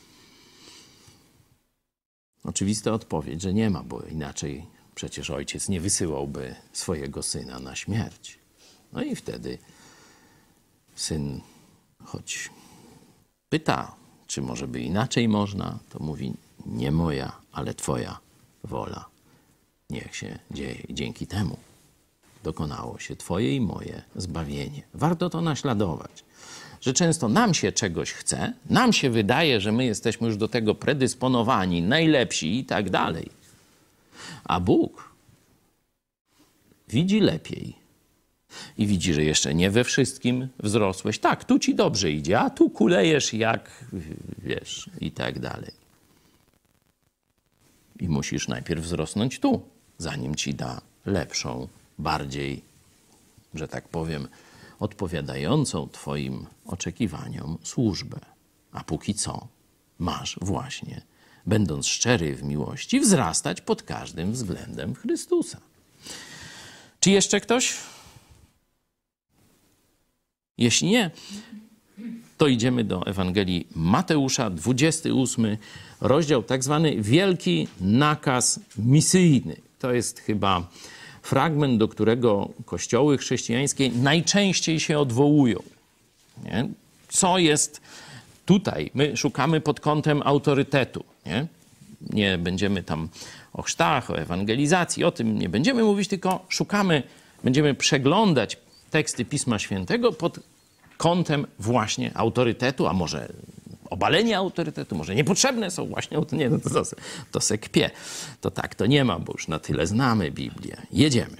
S4: Oczywista odpowiedź, że nie ma, bo inaczej przecież ojciec nie wysyłałby swojego syna na śmierć. No i wtedy Syn, choć pyta, czy może by inaczej można, to mówi, nie moja, ale Twoja wola. Niech się dzieje. I dzięki temu dokonało się Twoje i moje zbawienie. Warto to naśladować, że często nam się czegoś chce, nam się wydaje, że my jesteśmy już do tego predysponowani, najlepsi i tak dalej. A Bóg widzi lepiej i widzi, że jeszcze nie we wszystkim wzrosłeś. Tak, tu ci dobrze idzie, a tu kulejesz jak, wiesz, i tak dalej. I musisz najpierw wzrosnąć tu, zanim ci da lepszą, bardziej, że tak powiem, odpowiadającą Twoim oczekiwaniom służbę. A póki co masz właśnie, będąc szczery w miłości, wzrastać pod każdym względem Chrystusa. Czy jeszcze ktoś? Jeśli nie, to idziemy do Ewangelii Mateusza, dwudziesty ósmy rozdział, tak zwany wielki nakaz misyjny. To jest chyba fragment, do którego kościoły chrześcijańskie najczęściej się odwołują. Nie? Co jest tutaj? My szukamy pod kątem autorytetu. Nie? Nie będziemy tam o chrztach, o ewangelizacji, o tym nie będziemy mówić, tylko szukamy, będziemy przeglądać teksty Pisma Świętego pod kątem właśnie autorytetu, a może obalenia autorytetu, może niepotrzebne są właśnie, nie, no to, to, to se kpie. To tak to nie ma, bo już na tyle znamy Biblię. Jedziemy.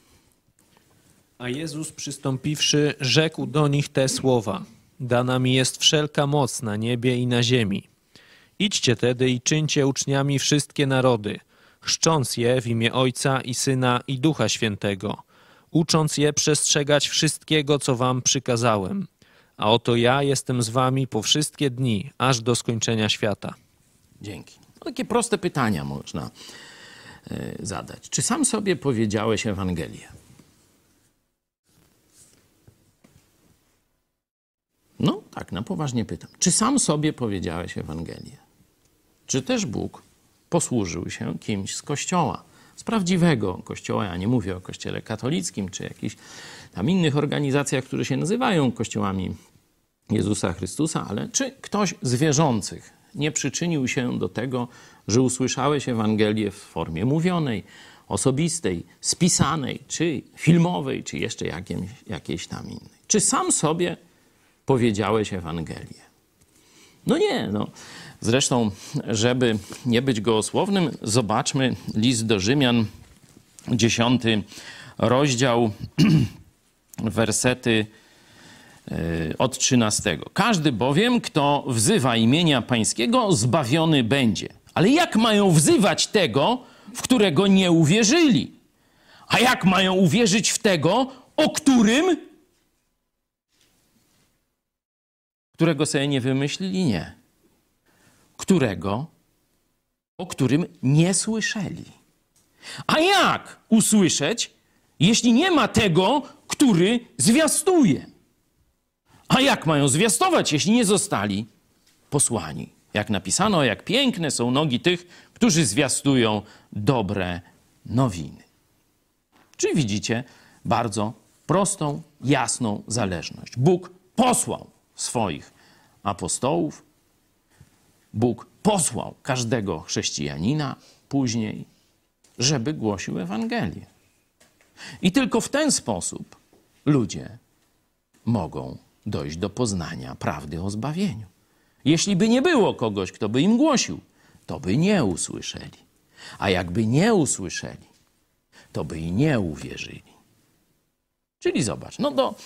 S6: A Jezus przystąpiwszy, rzekł do nich te słowa. Dana mi jest wszelka moc na niebie i na ziemi. Idźcie tedy i czyńcie uczniami wszystkie narody, chrzcząc je w imię Ojca i Syna i Ducha Świętego, ucząc je przestrzegać wszystkiego, co wam przykazałem. A oto ja jestem z wami po wszystkie dni, aż do skończenia świata.
S4: Dzięki. No, takie proste pytania można y, zadać. Czy sam sobie powiedziałeś Ewangelię? No tak, na poważnie pytam. Czy sam sobie powiedziałeś Ewangelię? Czy też Bóg posłużył się kimś z Kościoła? Z prawdziwego Kościoła, ja nie mówię o Kościele katolickim, czy jakichś tam innych organizacjach, które się nazywają Kościołami Jezusa Chrystusa, ale czy ktoś z wierzących nie przyczynił się do tego, że usłyszałeś Ewangelię w formie mówionej, osobistej, spisanej, czy filmowej, czy jeszcze jakimś, jakiejś tam innej? Czy sam sobie powiedziałeś Ewangelię? No nie, no. Zresztą, żeby nie być gołosłownym, zobaczmy list do Rzymian, dziesiąty rozdział, wersety od trzynastego. Każdy bowiem, kto wzywa imienia Pańskiego, zbawiony będzie. Ale jak mają wzywać tego, w którego nie uwierzyli? A jak mają uwierzyć w tego, o którym, którego sobie nie wymyślili? Nie. Którego, o którym nie słyszeli. A jak usłyszeć, jeśli nie ma tego, który zwiastuje? A jak mają zwiastować, jeśli nie zostali posłani? Jak napisano, jak piękne są nogi tych, którzy zwiastują dobre nowiny. Czyli widzicie bardzo prostą, jasną zależność. Bóg posłał swoich apostołów, Bóg posłał każdego chrześcijanina później, żeby głosił Ewangelię. I tylko w ten sposób ludzie mogą dojść do poznania prawdy o zbawieniu. Jeśli by nie było kogoś, kto by im głosił, to by nie usłyszeli. A jakby nie usłyszeli, to by i nie uwierzyli. Czyli zobacz, no do,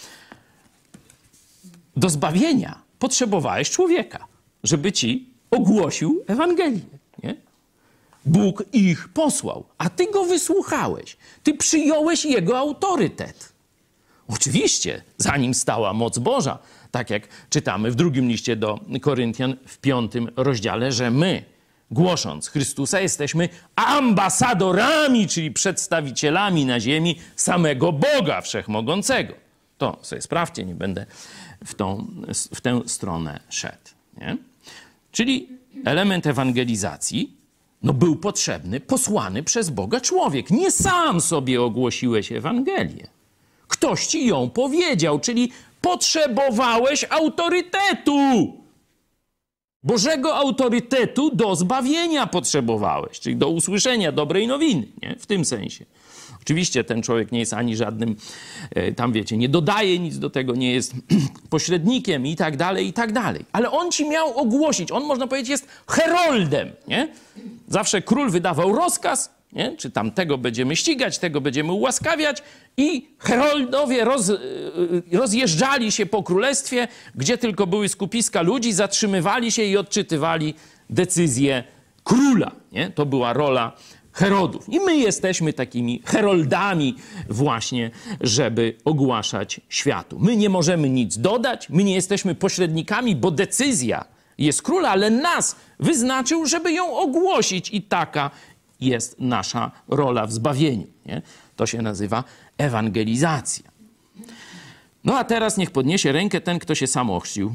S4: do zbawienia potrzebowałeś człowieka, żeby ci ogłosił Ewangelię, nie? Bóg ich posłał, a ty go wysłuchałeś. Ty przyjąłeś jego autorytet. Oczywiście, za nim stała moc Boża, tak jak czytamy w drugim liście do Koryntian w piątym rozdziale, że my, głosząc Chrystusa, jesteśmy ambasadorami, czyli przedstawicielami na ziemi samego Boga Wszechmogącego. To sobie sprawdźcie, nie będę w, tą, w tę stronę szedł. Nie? Czyli element ewangelizacji no, był potrzebny, posłany przez Boga człowiek. Nie sam sobie ogłosiłeś Ewangelię. Ktoś ci ją powiedział, czyli potrzebowałeś autorytetu. Bożego autorytetu do zbawienia potrzebowałeś, czyli do usłyszenia dobrej nowiny, nie? W tym sensie. Oczywiście ten człowiek nie jest ani żadnym, tam wiecie, nie dodaje nic do tego, nie jest pośrednikiem i tak dalej, i tak dalej. Ale on ci miał ogłosić, on można powiedzieć jest heroldem, nie? Zawsze król wydawał rozkaz, nie? Czy tam tego będziemy ścigać, tego będziemy ułaskawiać i heroldowie roz, rozjeżdżali się po królestwie, gdzie tylko były skupiska ludzi, zatrzymywali się i odczytywali decyzje króla, nie? To była rola herodów. I my jesteśmy takimi heroldami właśnie, żeby ogłaszać światu. My nie możemy nic dodać, my nie jesteśmy pośrednikami, bo decyzja jest króla, ale nas wyznaczył, żeby ją ogłosić i taka jest nasza rola w zbawieniu. Nie? To się nazywa ewangelizacja. No a teraz niech podniesie rękę ten, kto się sam ochrzcił.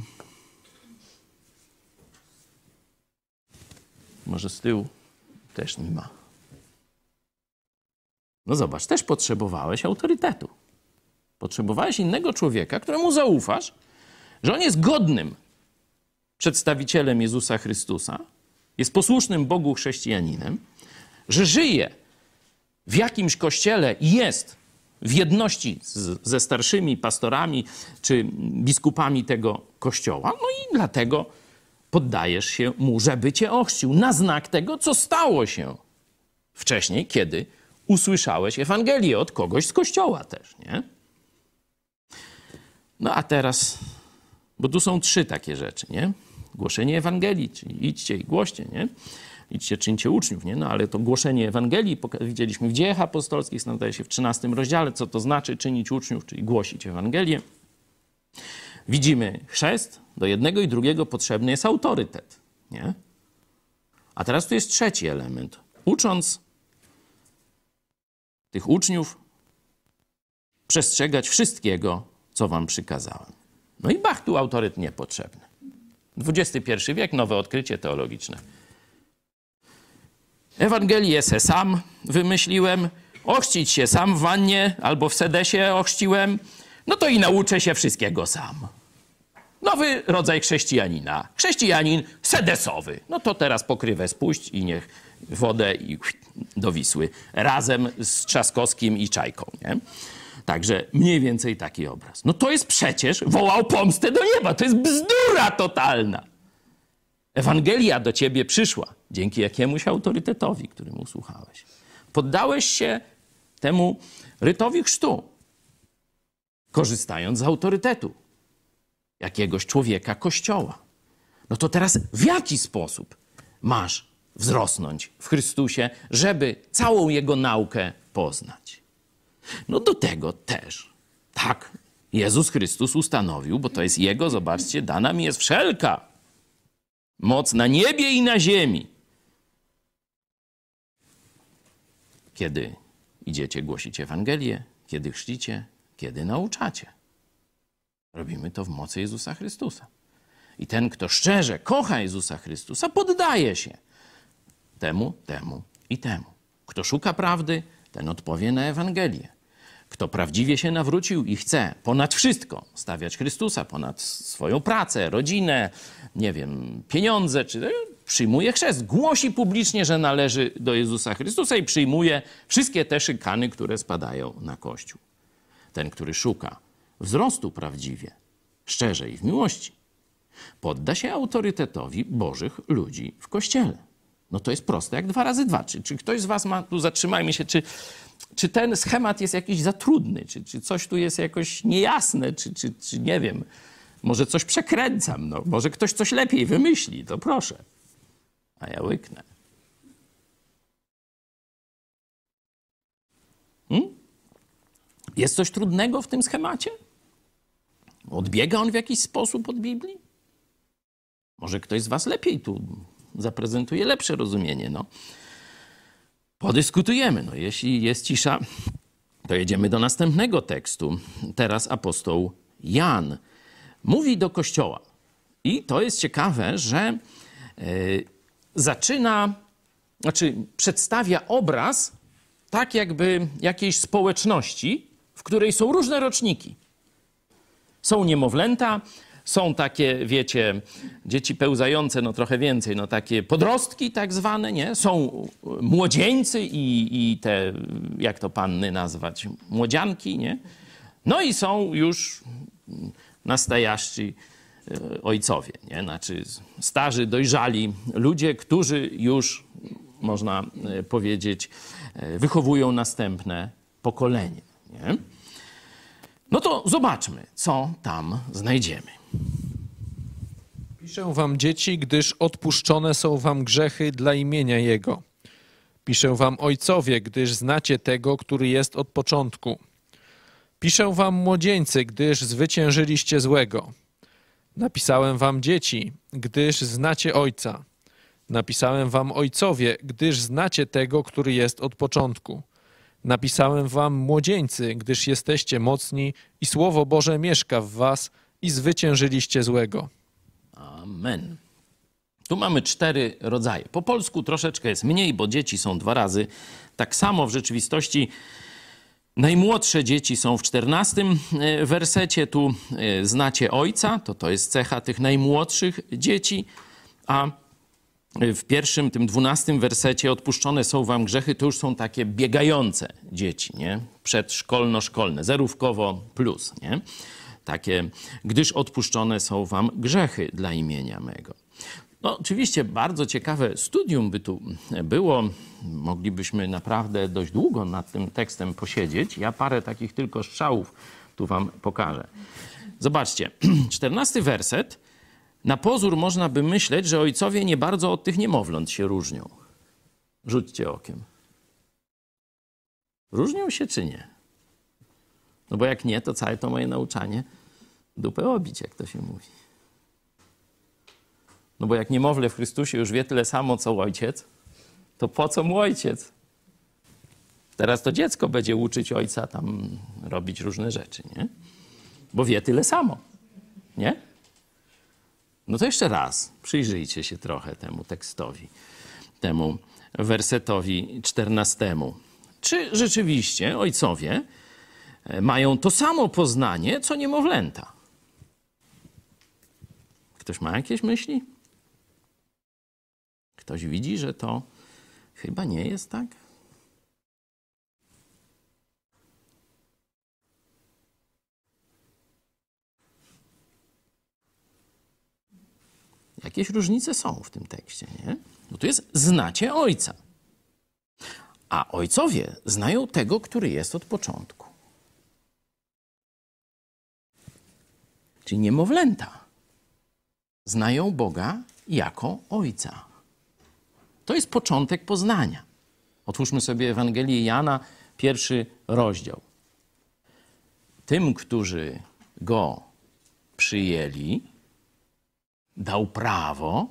S4: Może z tyłu też nie ma. No zobacz, też potrzebowałeś autorytetu. Potrzebowałeś innego człowieka, któremu zaufasz, że on jest godnym przedstawicielem Jezusa Chrystusa, jest posłusznym Bogu chrześcijaninem, że żyje w jakimś kościele i jest w jedności z, ze starszymi pastorami czy biskupami tego kościoła. No i dlatego poddajesz się mu, żeby cię ochrzcił na znak tego, co stało się wcześniej, kiedy usłyszałeś Ewangelię od kogoś z kościoła też, nie? No a teraz, bo tu są trzy takie rzeczy, nie? Głoszenie Ewangelii, czyli idźcie i głoście, nie? Idźcie, czyńcie uczniów, nie? No ale to głoszenie Ewangelii widzieliśmy w Dziejach Apostolskich, znajdzie się w trzynastym rozdziale, co to znaczy czynić uczniów, czyli głosić Ewangelię. Widzimy chrzest, do jednego i drugiego potrzebny jest autorytet, nie? A teraz tu jest trzeci element. Ucząc tych uczniów przestrzegać wszystkiego, co wam przykazałem. No i bach, tu autorytet niepotrzebny. dwudziesty pierwszy wiek, nowe odkrycie teologiczne. Ewangelię se sam wymyśliłem, ochrzcić się sam w wannie albo w sedesie ochrzciłem, no to i nauczę się wszystkiego sam. Nowy rodzaj chrześcijanina. Chrześcijanin sedesowy. No to teraz pokrywę spuść i niech wodę i do Wisły razem z Trzaskowskim i Czajką, nie? Także mniej więcej taki obraz. No to jest przecież, wołał pomstę do nieba. To jest bzdura totalna. Ewangelia do ciebie przyszła dzięki jakiemuś autorytetowi, którym usłuchałeś. Poddałeś się temu rytowi chrztu, korzystając z autorytetu jakiegoś człowieka Kościoła. No to teraz w jaki sposób masz wzrosnąć w Chrystusie, żeby całą Jego naukę poznać? No do tego też. Tak, Jezus Chrystus ustanowił, bo to jest Jego, zobaczcie, dana mi jest wszelka moc na niebie i na ziemi. Kiedy idziecie głosić Ewangelię, kiedy chrzcicie, kiedy nauczacie. Robimy to w mocy Jezusa Chrystusa. I ten, kto szczerze kocha Jezusa Chrystusa, poddaje się temu, temu i temu. Kto szuka prawdy, ten odpowie na Ewangelię. Kto prawdziwie się nawrócił i chce ponad wszystko stawiać Chrystusa, ponad swoją pracę, rodzinę, nie wiem, pieniądze, czy przyjmuje chrzest, głosi publicznie, że należy do Jezusa Chrystusa i przyjmuje wszystkie te szykany, które spadają na Kościół. Ten, który szuka wzrostu prawdziwie, szczerze i w miłości, podda się autorytetowi Bożych ludzi w Kościele. No to jest proste jak dwa razy dwa. Czy, czy ktoś z was ma, tu zatrzymajmy się, czy, czy ten schemat jest jakiś za trudny, czy, czy coś tu jest jakoś niejasne, czy, czy, czy nie wiem, może coś przekręcam, no, może ktoś coś lepiej wymyśli, to proszę. A ja łyknę. Hmm? Jest coś trudnego w tym schemacie? Odbiega on w jakiś sposób od Biblii? Może ktoś z was lepiej tu zaprezentuje lepsze rozumienie, no. Podyskutujemy. No, jeśli jest cisza, to jedziemy do następnego tekstu. Teraz apostoł Jan mówi do Kościoła. I to jest ciekawe, że yy, zaczyna, znaczy przedstawia obraz tak jakby jakiejś społeczności, w której są różne roczniki. Są niemowlęta, są takie, wiecie, dzieci pełzające, no trochę więcej, no takie podrostki tak zwane, nie? Są młodzieńcy i, i te, jak to panny nazwać, młodzianki, nie? No i są już nastajaści ojcowie, nie? Znaczy starzy, dojrzali ludzie, którzy już, można powiedzieć, wychowują następne pokolenie, nie? No to zobaczmy, co tam znajdziemy.
S6: Piszę wam, dzieci, gdyż odpuszczone są wam grzechy dla imienia Jego. Piszę wam, ojcowie, gdyż znacie tego, który jest od początku. Piszę wam, młodzieńcy, gdyż zwyciężyliście złego. Napisałem wam, dzieci, gdyż znacie Ojca. Napisałem wam, ojcowie, gdyż znacie tego, który jest od początku. Napisałem wam, młodzieńcy, gdyż jesteście mocni i Słowo Boże mieszka w was i zwyciężyliście złego.
S4: Amen. Tu mamy cztery rodzaje. Po polsku troszeczkę jest mniej, bo dzieci są dwa razy. Tak samo w rzeczywistości najmłodsze dzieci są w czternastym wersecie. Tu znacie Ojca, to to jest cecha tych najmłodszych dzieci, a w pierwszym, tym dwunastym wersecie odpuszczone są wam grzechy, to już są takie biegające dzieci, nie? Przedszkolno-szkolne, zerówkowo plus, nie? Takie, gdyż odpuszczone są wam grzechy dla imienia mego. No oczywiście bardzo ciekawe studium by tu było. Moglibyśmy naprawdę dość długo nad tym tekstem posiedzieć. Ja parę takich tylko strzałów tu wam pokażę. Zobaczcie, czternasty werset. Na pozór można by myśleć, że ojcowie nie bardzo od tych niemowląt się różnią. Rzućcie okiem. Różnią się czy nie? No bo jak nie, to całe to moje nauczanie dupę obić, jak to się mówi. No bo jak niemowlę w Chrystusie już wie tyle samo, co ojciec, to po co mu ojciec? Teraz to dziecko będzie uczyć ojca tam robić różne rzeczy, nie? Bo wie tyle samo, nie? No to jeszcze raz, przyjrzyjcie się trochę temu tekstowi, temu wersetowi czternastemu. Czy rzeczywiście ojcowie mają to samo poznanie, co niemowlęta? Ktoś ma jakieś myśli? Ktoś widzi, że to chyba nie jest tak? Jakieś różnice są w tym tekście, nie? Bo tu jest znacie Ojca. A ojcowie znają tego, który jest od początku. Czyli niemowlęta znają Boga jako Ojca. To jest początek poznania. Otwórzmy sobie Ewangelię Jana, pierwszy rozdział. Tym, którzy Go przyjęli, dał prawo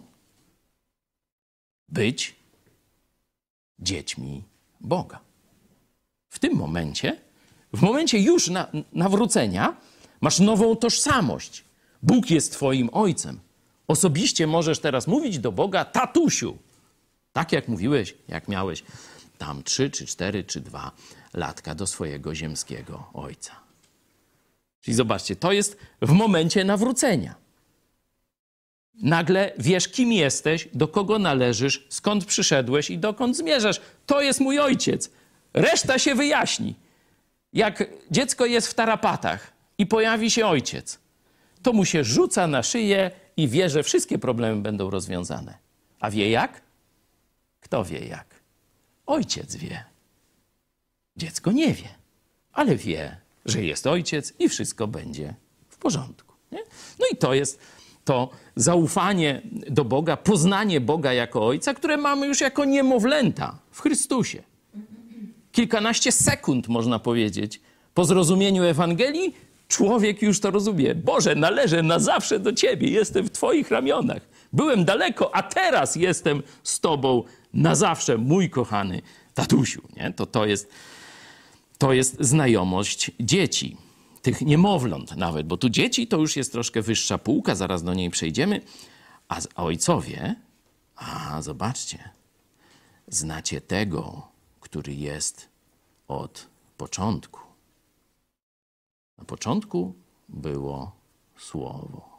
S4: być dziećmi Boga. W tym momencie, w momencie już na, nawrócenia, masz nową tożsamość. Bóg jest twoim ojcem. Osobiście możesz teraz mówić do Boga tatusiu. Tak jak mówiłeś, jak miałeś tam trzy, czy cztery, czy dwa latka do swojego ziemskiego ojca. Czyli zobaczcie, to jest w momencie nawrócenia. Nagle wiesz, kim jesteś, do kogo należysz, skąd przyszedłeś i dokąd zmierzasz. To jest mój ojciec. Reszta się wyjaśni. Jak dziecko jest w tarapatach i pojawi się ojciec, to mu się rzuca na szyję i wie, że wszystkie problemy będą rozwiązane. A wie jak? Kto wie jak? Ojciec wie. Dziecko nie wie, ale wie, że jest ojciec i wszystko będzie w porządku. Nie? No i to jest to zaufanie do Boga, poznanie Boga jako Ojca, które mamy już jako niemowlęta w Chrystusie. Kilkanaście sekund, można powiedzieć, po zrozumieniu Ewangelii, człowiek już to rozumie. Boże, należę na zawsze do Ciebie, jestem w Twoich ramionach. Byłem daleko, a teraz jestem z Tobą na zawsze, mój kochany tatusiu. Nie? To, to, jest, to jest znajomość dzieci. Tych niemowląt nawet, bo tu dzieci to już jest troszkę wyższa półka, zaraz do niej przejdziemy, a ojcowie, a zobaczcie, znacie tego, który jest od początku. Na początku było słowo.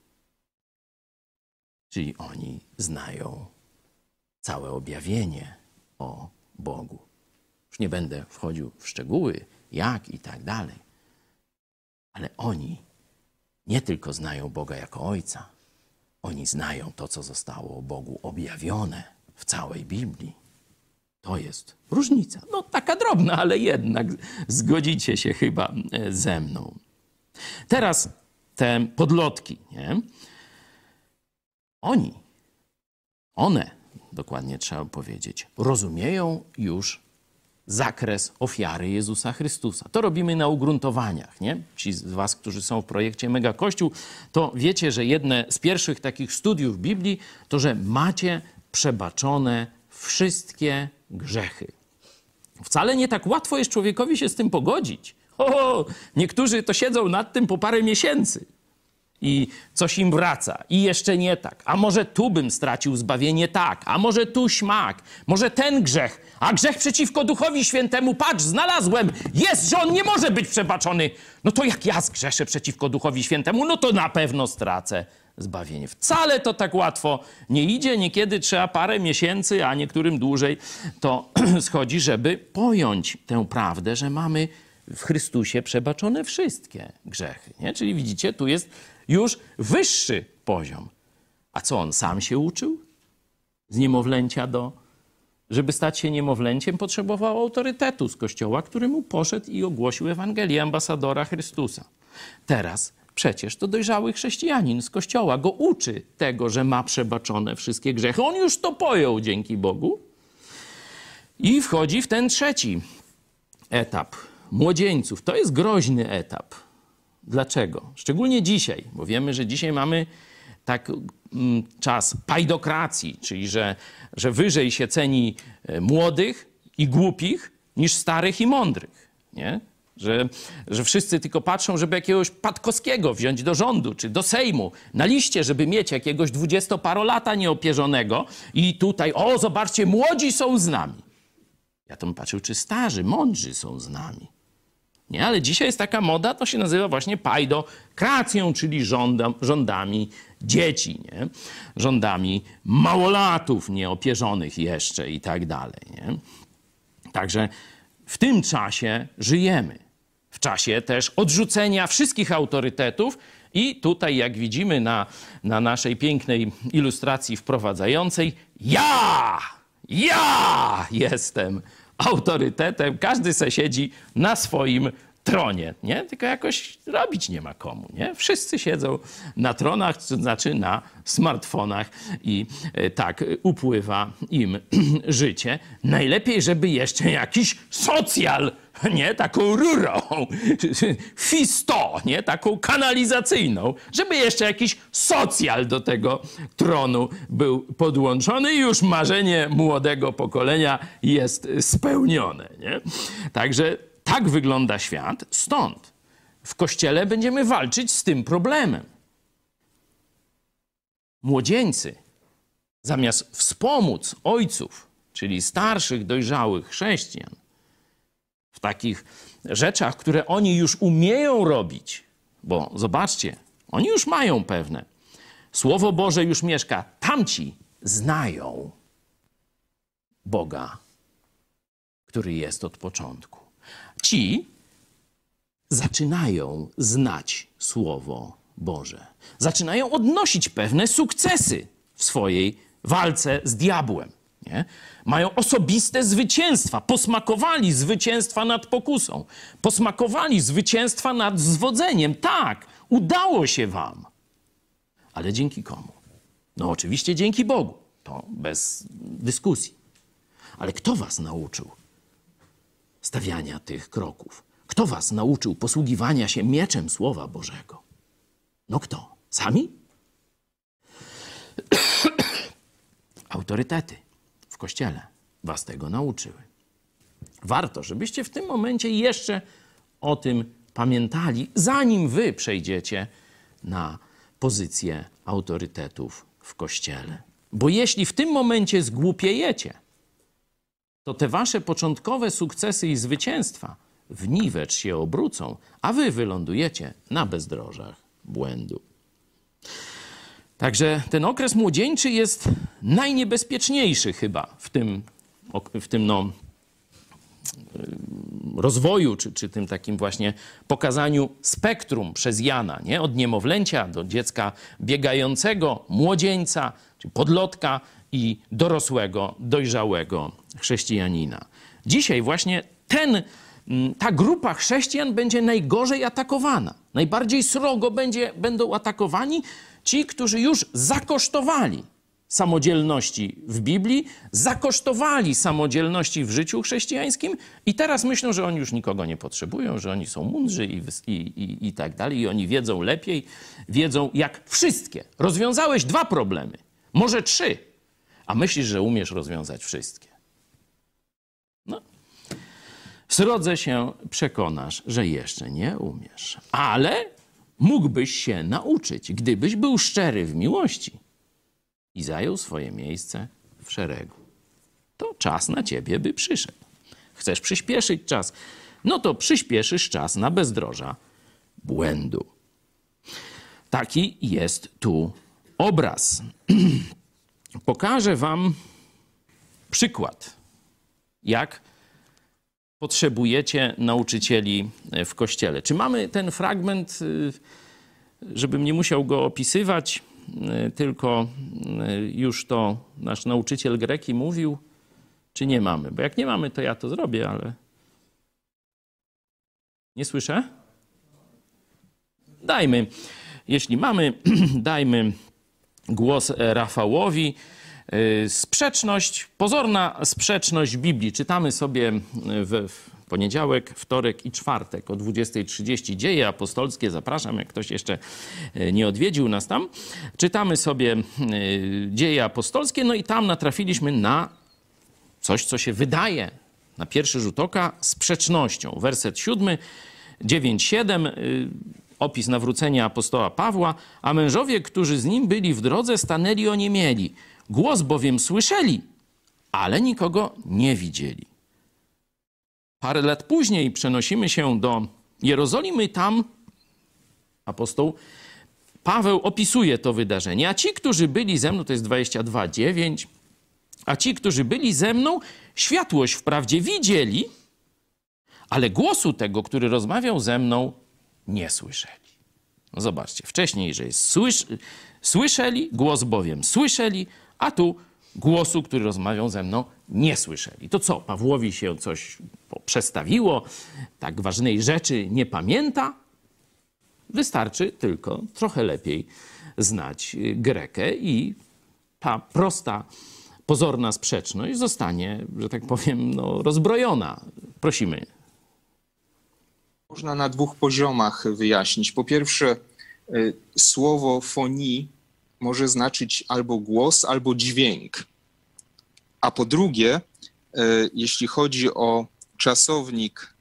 S4: Czyli oni znają całe objawienie o Bogu. Już nie będę wchodził w szczegóły, jak i tak dalej. Ale oni nie tylko znają Boga jako Ojca, oni znają to, co zostało o Bogu objawione w całej Biblii. To jest różnica. No taka drobna, ale jednak zgodzicie się chyba ze mną. Teraz te podlotki, nie? Oni, one, dokładnie trzeba powiedzieć, rozumieją już zakres ofiary Jezusa Chrystusa. To robimy na ugruntowaniach, nie? Ci z was, którzy są w projekcie Mega Kościół, to wiecie, że jedne z pierwszych takich studiów Biblii to, że macie przebaczone wszystkie grzechy. Wcale nie tak łatwo jest człowiekowi się z tym pogodzić. O, niektórzy to siedzą nad tym po parę miesięcy i coś im wraca i jeszcze nie tak. A może tu bym stracił zbawienie tak, a może tu śmak, może ten grzech, a grzech przeciwko Duchowi Świętemu, patrz, znalazłem, jest, że on nie może być przebaczony. No to jak ja zgrzeszę przeciwko Duchowi Świętemu, no to na pewno stracę zbawienie. Wcale to tak łatwo nie idzie. Niekiedy trzeba parę miesięcy, a niektórym dłużej to schodzi, żeby pojąć tę prawdę, że mamy w Chrystusie przebaczone wszystkie grzechy. Nie? Czyli widzicie, tu jest już wyższy poziom. A co on sam się uczył? Z niemowlęcia do... Żeby stać się niemowlęciem, potrzebował autorytetu z Kościoła, który mu poszedł i ogłosił Ewangelię, ambasadora Chrystusa. Teraz przecież to dojrzały chrześcijanin z Kościoła go uczy tego, że ma przebaczone wszystkie grzechy. On już to pojął, dzięki Bogu. I wchodzi w ten trzeci etap młodzieńców. To jest groźny etap. Dlaczego? Szczególnie dzisiaj, bo wiemy, że dzisiaj mamy tak mm, czas pajdokracji, czyli że, że wyżej się ceni młodych i głupich niż starych i mądrych. Nie? Że, że wszyscy tylko patrzą, żeby jakiegoś Patkowskiego wziąć do rządu czy do Sejmu na liście, żeby mieć jakiegoś dwudziestoparolata nieopierzonego i tutaj, o zobaczcie, młodzi są z nami. Ja to bym patrzył, czy starzy, mądrzy są z nami. Nie, ale dzisiaj jest taka moda, to się nazywa właśnie pajdokracją, czyli żąda, rządami dzieci, nie? Rządami małolatów nieopierzonych jeszcze i tak dalej. Nie? Także w tym czasie żyjemy. W czasie też odrzucenia wszystkich autorytetów i tutaj, jak widzimy na, na naszej pięknej ilustracji wprowadzającej, ja, ja jestem autorytetem, każdy se siedzi na swoim tronie, nie? Tylko jakoś robić nie ma komu, nie? Wszyscy siedzą na tronach, to znaczy na smartfonach i tak upływa im życie. Najlepiej, żeby jeszcze jakiś socjal, nie? Taką rurą, fisto, nie? Taką kanalizacyjną, żeby jeszcze jakiś socjal do tego tronu był podłączony i już marzenie młodego pokolenia jest spełnione, nie? Także tak wygląda świat, stąd w Kościele będziemy walczyć z tym problemem. Młodzieńcy, zamiast wspomóc ojców, czyli starszych, dojrzałych chrześcijan, w takich rzeczach, które oni już umieją robić, bo zobaczcie, oni już mają pewne. Słowo Boże już mieszka. Tamci znają Boga, który jest od początku. Ci zaczynają znać Słowo Boże. Zaczynają odnosić pewne sukcesy w swojej walce z diabłem. Nie? Mają osobiste zwycięstwa. Posmakowali zwycięstwa nad pokusą. Posmakowali zwycięstwa nad zwodzeniem. Tak, udało się wam. Ale dzięki komu? No oczywiście dzięki Bogu. To bez dyskusji. Ale kto was nauczył stawiania tych kroków? Kto was nauczył posługiwania się mieczem Słowa Bożego? No kto? Sami? Autorytety w Kościele was tego nauczyły. Warto, żebyście w tym momencie jeszcze o tym pamiętali, zanim wy przejdziecie na pozycję autorytetów w Kościele. Bo jeśli w tym momencie zgłupiejecie, to te wasze początkowe sukcesy i zwycięstwa w niwecz się obrócą, a wy wylądujecie na bezdrożach błędu. Także ten okres młodzieńczy jest najniebezpieczniejszy chyba w tym, w tym no, rozwoju, czy, czy tym takim właśnie pokazaniu spektrum przez Jana, nie? Od niemowlęcia do dziecka biegającego, młodzieńca, czy podlotka i dorosłego, dojrzałego chrześcijanina. Dzisiaj właśnie ten, ta grupa chrześcijan będzie najgorzej atakowana. Najbardziej srogo będzie, będą atakowani ci, którzy już zakosztowali samodzielności w Biblii, zakosztowali samodzielności w życiu chrześcijańskim i teraz myślą, że oni już nikogo nie potrzebują, że oni są mądrzy i, i, i, i tak dalej, i oni wiedzą lepiej, wiedzą jak wszystkie. Rozwiązałeś dwa problemy, może trzy, a myślisz, że umiesz rozwiązać wszystkie. No. Srodze się przekonasz, że jeszcze nie umiesz, ale mógłbyś się nauczyć, gdybyś był szczery w miłości i zajął swoje miejsce w szeregu. To czas na ciebie by przyszedł. Chcesz przyspieszyć czas? No to przyspieszysz czas na bezdroża błędu. Taki jest tu obraz. Pokażę wam przykład, jak potrzebujecie nauczycieli w Kościele. Czy mamy ten fragment, żebym nie musiał go opisywać, tylko już to nasz nauczyciel greki mówił, czy nie mamy? Bo jak nie mamy, to ja to zrobię, ale... Nie słyszę? Dajmy, jeśli mamy, dajmy głos Rafałowi. Sprzeczność, pozorna sprzeczność Biblii. Czytamy sobie w poniedziałek, wtorek i czwartek o dwudziestej trzydzieści. Dzieje apostolskie. Zapraszam, jak ktoś jeszcze nie odwiedził nas tam. Czytamy sobie Dzieje apostolskie, no i tam natrafiliśmy na coś, co się wydaje na pierwszy rzut oka sprzecznością. Werset siódmy, dziewięć, siedem, opis nawrócenia apostoła Pawła. A mężowie, którzy z nim byli w drodze, stanęli oniemieli. Głos bowiem słyszeli, ale nikogo nie widzieli. Parę lat później przenosimy się do Jerozolimy. Tam apostoł Paweł opisuje to wydarzenie. A ci, którzy byli ze mną, to jest dwadzieścia dwa, dziewięć, a ci, którzy byli ze mną, światłość wprawdzie widzieli, ale głosu tego, który rozmawiał ze mną, nie słyszeli. No zobaczcie, wcześniej, że jest słysz, słyszeli, głos bowiem słyszeli, a tu głosu, który rozmawiał ze mną, nie słyszeli. To co, Pawłowi się coś przestawiło, tak ważnej rzeczy nie pamięta? Wystarczy tylko trochę lepiej znać Grekę i ta prosta, pozorna sprzeczność zostanie, że tak powiem, no, rozbrojona. Prosimy.
S9: Można na dwóch poziomach wyjaśnić. Po pierwsze, słowo fonii może znaczyć albo głos, albo dźwięk. A po drugie, jeśli chodzi o czasownik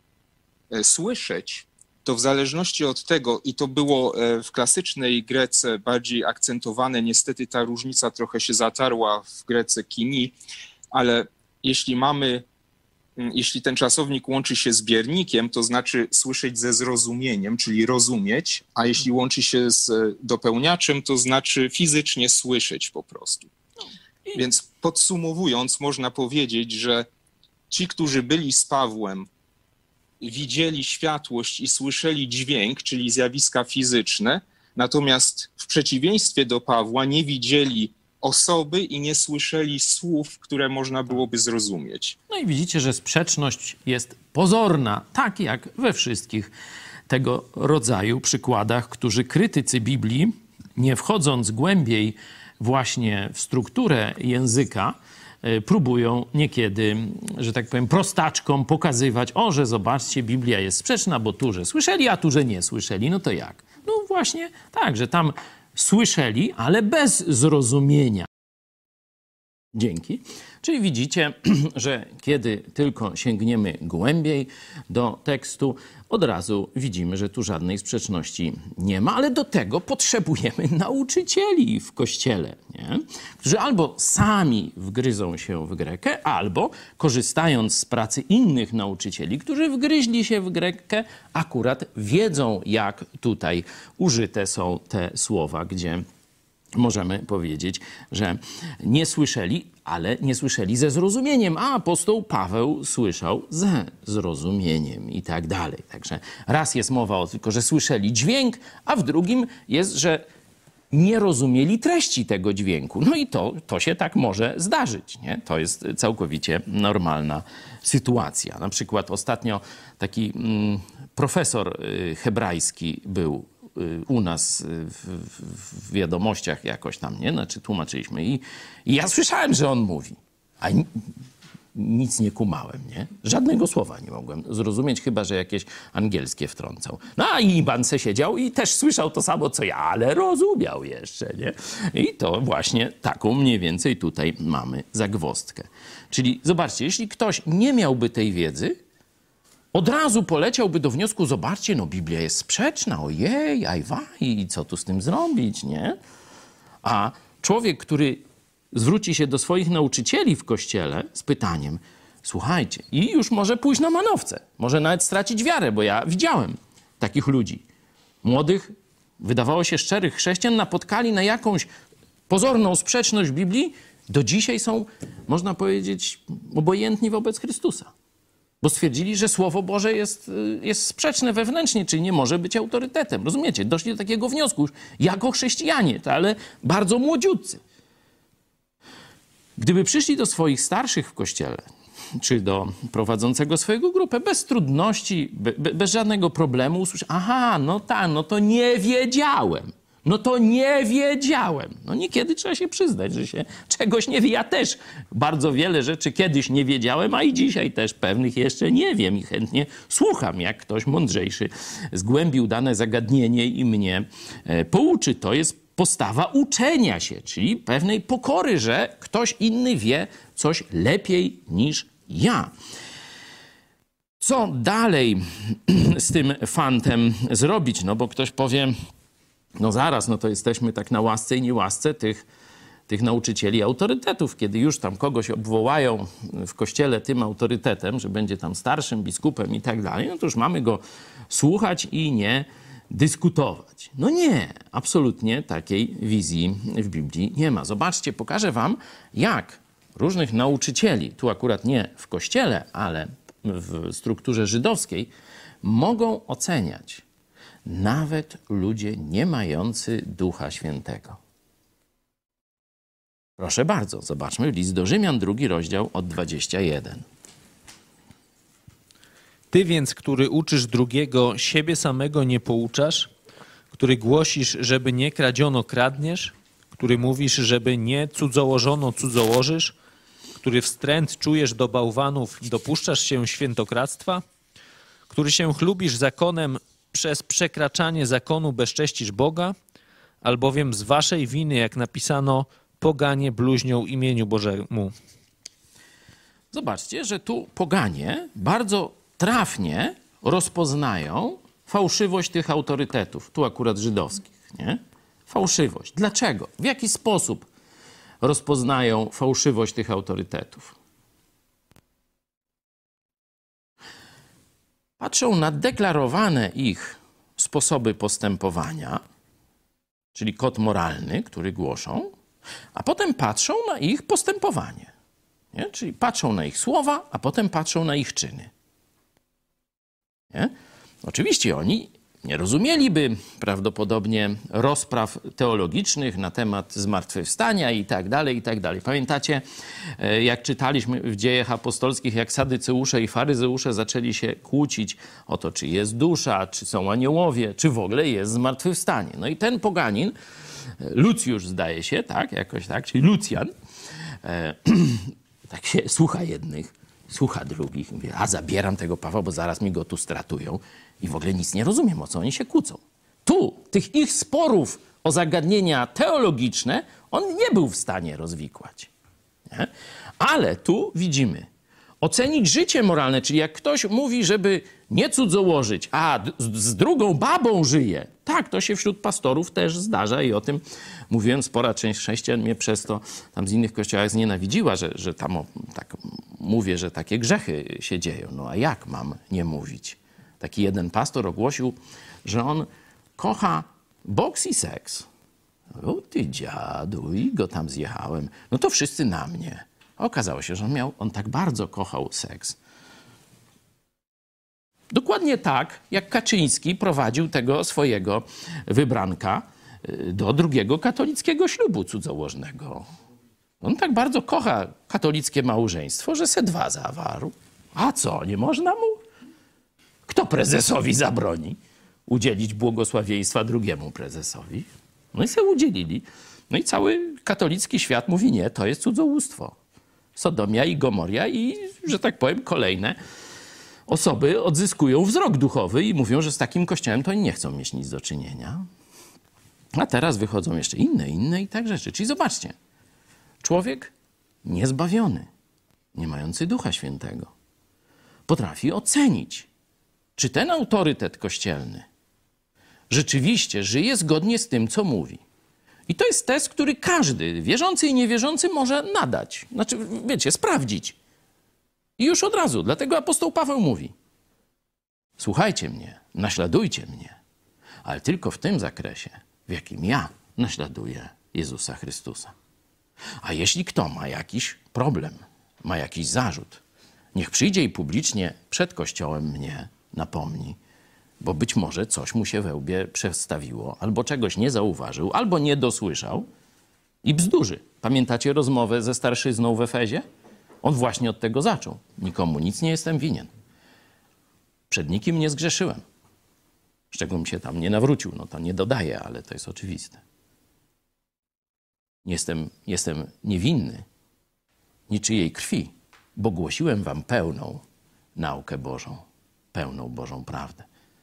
S9: słyszeć, to w zależności od tego, i to było w klasycznej Grece bardziej akcentowane, niestety ta różnica trochę się zatarła w Grece kini, ale jeśli mamy, jeśli ten czasownik łączy się z biernikiem, to znaczy słyszeć ze zrozumieniem, czyli rozumieć, a jeśli łączy się z dopełniaczem, to znaczy fizycznie słyszeć po prostu. Więc podsumowując, można powiedzieć, że ci, którzy byli z Pawłem, widzieli światłość i słyszeli dźwięk, czyli zjawiska fizyczne, natomiast w przeciwieństwie do Pawła nie widzieli osoby i nie słyszeli słów, które można byłoby zrozumieć.
S4: No i widzicie, że sprzeczność jest pozorna, tak jak we wszystkich tego rodzaju przykładach, którzy krytycy Biblii, nie wchodząc głębiej właśnie w strukturę języka, próbują niekiedy, że tak powiem, prostaczkom pokazywać, o, że zobaczcie, Biblia jest sprzeczna, bo tu, że słyszeli, a tu, że nie słyszeli. No to jak? No właśnie tak, że tam słyszeli, ale bez zrozumienia. Dzięki. Czyli widzicie, że kiedy tylko sięgniemy głębiej do tekstu, od razu widzimy, że tu żadnej sprzeczności nie ma, ale do tego potrzebujemy nauczycieli w Kościele, nie? Którzy albo sami wgryzą się w Grekę, albo korzystając z pracy innych nauczycieli, którzy wgryźli się w Grekę, akurat wiedzą, jak tutaj użyte są te słowa, gdzie możemy powiedzieć, że nie słyszeli, ale nie słyszeli ze zrozumieniem, a apostoł Paweł słyszał ze zrozumieniem i tak dalej. Także raz jest mowa o tylko, że słyszeli dźwięk, a w drugim jest, że nie rozumieli treści tego dźwięku. No i to, to się tak może zdarzyć, nie? To jest całkowicie normalna sytuacja. Na przykład ostatnio taki mm, profesor y, hebrajski był u nas w, w wiadomościach jakoś tam, nie? Znaczy tłumaczyliśmy i, i ja słyszałem, że on mówi, a ni, nic nie kumałem, nie? Żadnego słowa nie mogłem zrozumieć, chyba że jakieś angielskie wtrącał. No a Iban se siedział i też słyszał to samo, co ja, ale rozumiał jeszcze, nie? I to właśnie taką mniej więcej tutaj mamy zagwozdkę. Czyli zobaczcie, jeśli ktoś nie miałby tej wiedzy, od razu poleciałby do wniosku, zobaczcie, no Biblia jest sprzeczna, ojej, ajwaj, i co tu z tym zrobić, nie? A człowiek, który zwróci się do swoich nauczycieli w Kościele z pytaniem, słuchajcie, i już może pójść na manowce, może nawet stracić wiarę, bo ja widziałem takich ludzi, młodych, wydawało się szczerych chrześcijan, napotkali na jakąś pozorną sprzeczność Biblii, do dzisiaj są, można powiedzieć, obojętni wobec Chrystusa. Bo stwierdzili, że Słowo Boże jest, jest sprzeczne wewnętrznie, czyli nie może być autorytetem. Rozumiecie? Doszli do takiego wniosku już jako chrześcijanie, to, ale bardzo młodziutcy. Gdyby przyszli do swoich starszych w Kościele, czy do prowadzącego swojego grupę, bez trudności, be, bez żadnego problemu usłyszeli, aha, no tak, no to nie wiedziałem. No to nie wiedziałem. No niekiedy trzeba się przyznać, że się czegoś nie wie. Ja też bardzo wiele rzeczy kiedyś nie wiedziałem, a i dzisiaj też pewnych jeszcze nie wiem i chętnie słucham, jak ktoś mądrzejszy zgłębił dane zagadnienie i mnie e, pouczy. To jest postawa uczenia się, czyli pewnej pokory, że ktoś inny wie coś lepiej niż ja. Co dalej z tym fantem zrobić? No bo ktoś powie, no zaraz, no to jesteśmy tak na łasce i niełasce tych, tych nauczycieli autorytetów. Kiedy już tam kogoś obwołają w Kościele tym autorytetem, że będzie tam starszym biskupem i tak dalej, no to już mamy go słuchać i nie dyskutować. No nie, absolutnie takiej wizji w Biblii nie ma. Zobaczcie, pokażę wam, jak różnych nauczycieli, tu akurat nie w Kościele, ale w strukturze żydowskiej, mogą oceniać nawet ludzie nie mający Ducha Świętego. Proszę bardzo, zobaczmy list do Rzymian, drugi rozdział od dwudziestego pierwszego.
S6: Ty więc, który uczysz drugiego, siebie samego nie pouczasz, który głosisz, żeby nie kradziono, kradniesz, który mówisz, żeby nie cudzołożono, cudzołożysz, który wstręt czujesz do bałwanów, dopuszczasz się świętokradztwa, który się chlubisz zakonem, przez przekraczanie zakonu bezcześcisz Boga, albowiem z waszej winy, jak napisano, poganie bluźnią imieniu Bożemu.
S4: Zobaczcie, że tu poganie bardzo trafnie rozpoznają fałszywość tych autorytetów, tu akurat żydowskich, nie? Fałszywość. Dlaczego? W jaki sposób rozpoznają fałszywość tych autorytetów? Patrzą na deklarowane ich sposoby postępowania, czyli kod moralny, który głoszą, a potem patrzą na ich postępowanie. Nie? Czyli patrzą na ich słowa, a potem patrzą na ich czyny. Nie? Oczywiście oni nie rozumieliby prawdopodobnie rozpraw teologicznych na temat zmartwychwstania i tak dalej, i tak dalej. Pamiętacie, jak czytaliśmy w Dziejach Apostolskich, jak Sadyceusze i Faryzeusze zaczęli się kłócić o to, czy jest dusza, czy są aniołowie, czy w ogóle jest zmartwychwstanie. No i ten poganin, Lucjusz zdaje się, tak, jakoś tak, czyli Lucjan, e, tak się słucha jednych, słucha drugich, mówi, a zabieram tego Pawła, bo zaraz mi go tu stratują i w ogóle nic nie rozumiem, o co oni się kłócą. Tu, tych ich sporów o zagadnienia teologiczne, on nie był w stanie rozwikłać. Nie? Ale tu widzimy, ocenić życie moralne, czyli jak ktoś mówi, żeby nie cudzołożyć, a z, z drugą babą żyje. Tak, to się wśród pastorów też zdarza i o tym mówiłem. Spora część chrześcijan mnie przez to tam z innych kościołach znienawidziła, że, że tam o, tak mówię, że takie grzechy się dzieją. No a jak mam nie mówić? Taki jeden pastor ogłosił, że on kocha boks i seks. O ty dziadu, i go tam zjechałem. No to wszyscy na mnie. Okazało się, że on, miał, on tak bardzo kochał seks. Dokładnie tak, jak Kaczyński prowadził tego swojego wybranka do drugiego katolickiego ślubu cudzołożnego. On tak bardzo kocha katolickie małżeństwo, że se dwa zawarł. A co, nie można mu? Kto prezesowi zabroni udzielić błogosławieństwa drugiemu prezesowi? No i se udzielili. No i cały katolicki świat mówi nie, to jest cudzołóstwo. Sodomia i Gomoria i, że tak powiem, kolejne osoby odzyskują wzrok duchowy i mówią, że z takim kościołem to oni nie chcą mieć nic do czynienia. A teraz wychodzą jeszcze inne, inne i tak rzeczy. Czyli zobaczcie, człowiek niezbawiony, nie mający Ducha Świętego, potrafi ocenić, czy ten autorytet kościelny rzeczywiście żyje zgodnie z tym, co mówi. I to jest test, który każdy, wierzący i niewierzący, może nadać. Znaczy, wiecie, sprawdzić. I już od razu. Dlatego apostoł Paweł mówi: słuchajcie mnie, naśladujcie mnie, ale tylko w tym zakresie, w jakim ja naśladuję Jezusa Chrystusa. A jeśli kto ma jakiś problem, ma jakiś zarzut, niech przyjdzie i publicznie przed Kościołem mnie napomni, bo być może coś mu się we łbie przestawiło, albo czegoś nie zauważył, albo nie dosłyszał i bzdurzy. Pamiętacie rozmowę ze starszyzną w Efezie? On właśnie od tego zaczął. Nikomu nic nie jestem winien. Przed nikim nie zgrzeszyłem. Z czego mi się tam nie nawrócił. No to nie dodaję, ale to jest oczywiste. Jestem, jestem niewinny niczyjej krwi, bo głosiłem wam pełną naukę Bożą, pełną Bożą prawdę.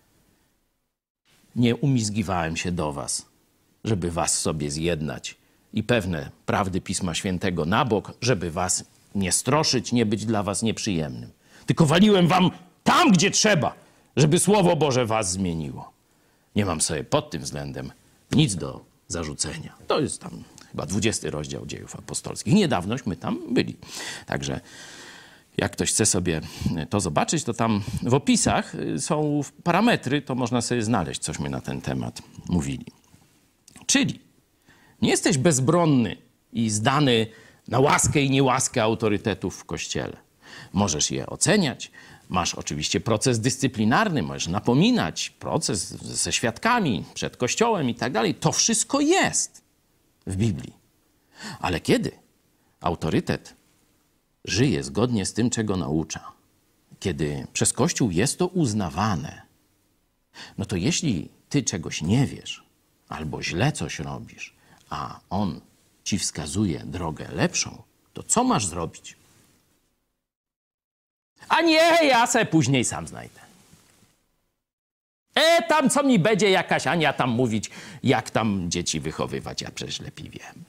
S4: Nie umizgiwałem się do was, żeby was sobie zjednać i pewne prawdy Pisma Świętego na bok, żeby was nie stroszyć, nie być dla was nieprzyjemnym. Tylko waliłem wam tam, gdzie trzeba, żeby Słowo Boże was zmieniło. Nie mam sobie pod tym względem nic do zarzucenia. To jest tam chyba dwudziesty rozdział Dziejów Apostolskich. Niedawnośmy tam byli. Także jak ktoś chce sobie to zobaczyć, to tam w opisach są parametry, to można sobie znaleźć, cośmy na ten temat mówili. Czyli nie jesteś bezbronny i zdany na łaskę i niełaskę autorytetów w Kościele. Możesz je oceniać. Masz oczywiście proces dyscyplinarny, możesz napominać, proces ze świadkami przed Kościołem i tak dalej. To wszystko jest w Biblii. Ale kiedy autorytet żyje zgodnie z tym, czego naucza, kiedy przez Kościół jest to uznawane, no to jeśli ty czegoś nie wiesz albo źle coś robisz, a on ci wskazuje drogę lepszą, to co masz zrobić? A nie, ja se później sam znajdę. E, tam co mi będzie jakaś Ania tam mówić, jak tam dzieci wychowywać, ja przecież lepiej wiem.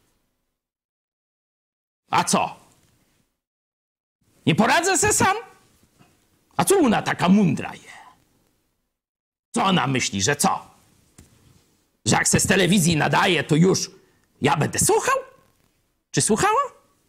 S4: A co? Nie poradzę se sam? A co ona taka mądra je? Co ona myśli, że co? Że jak se z telewizji nadaje, to już ja będę słuchał? Czy słuchała?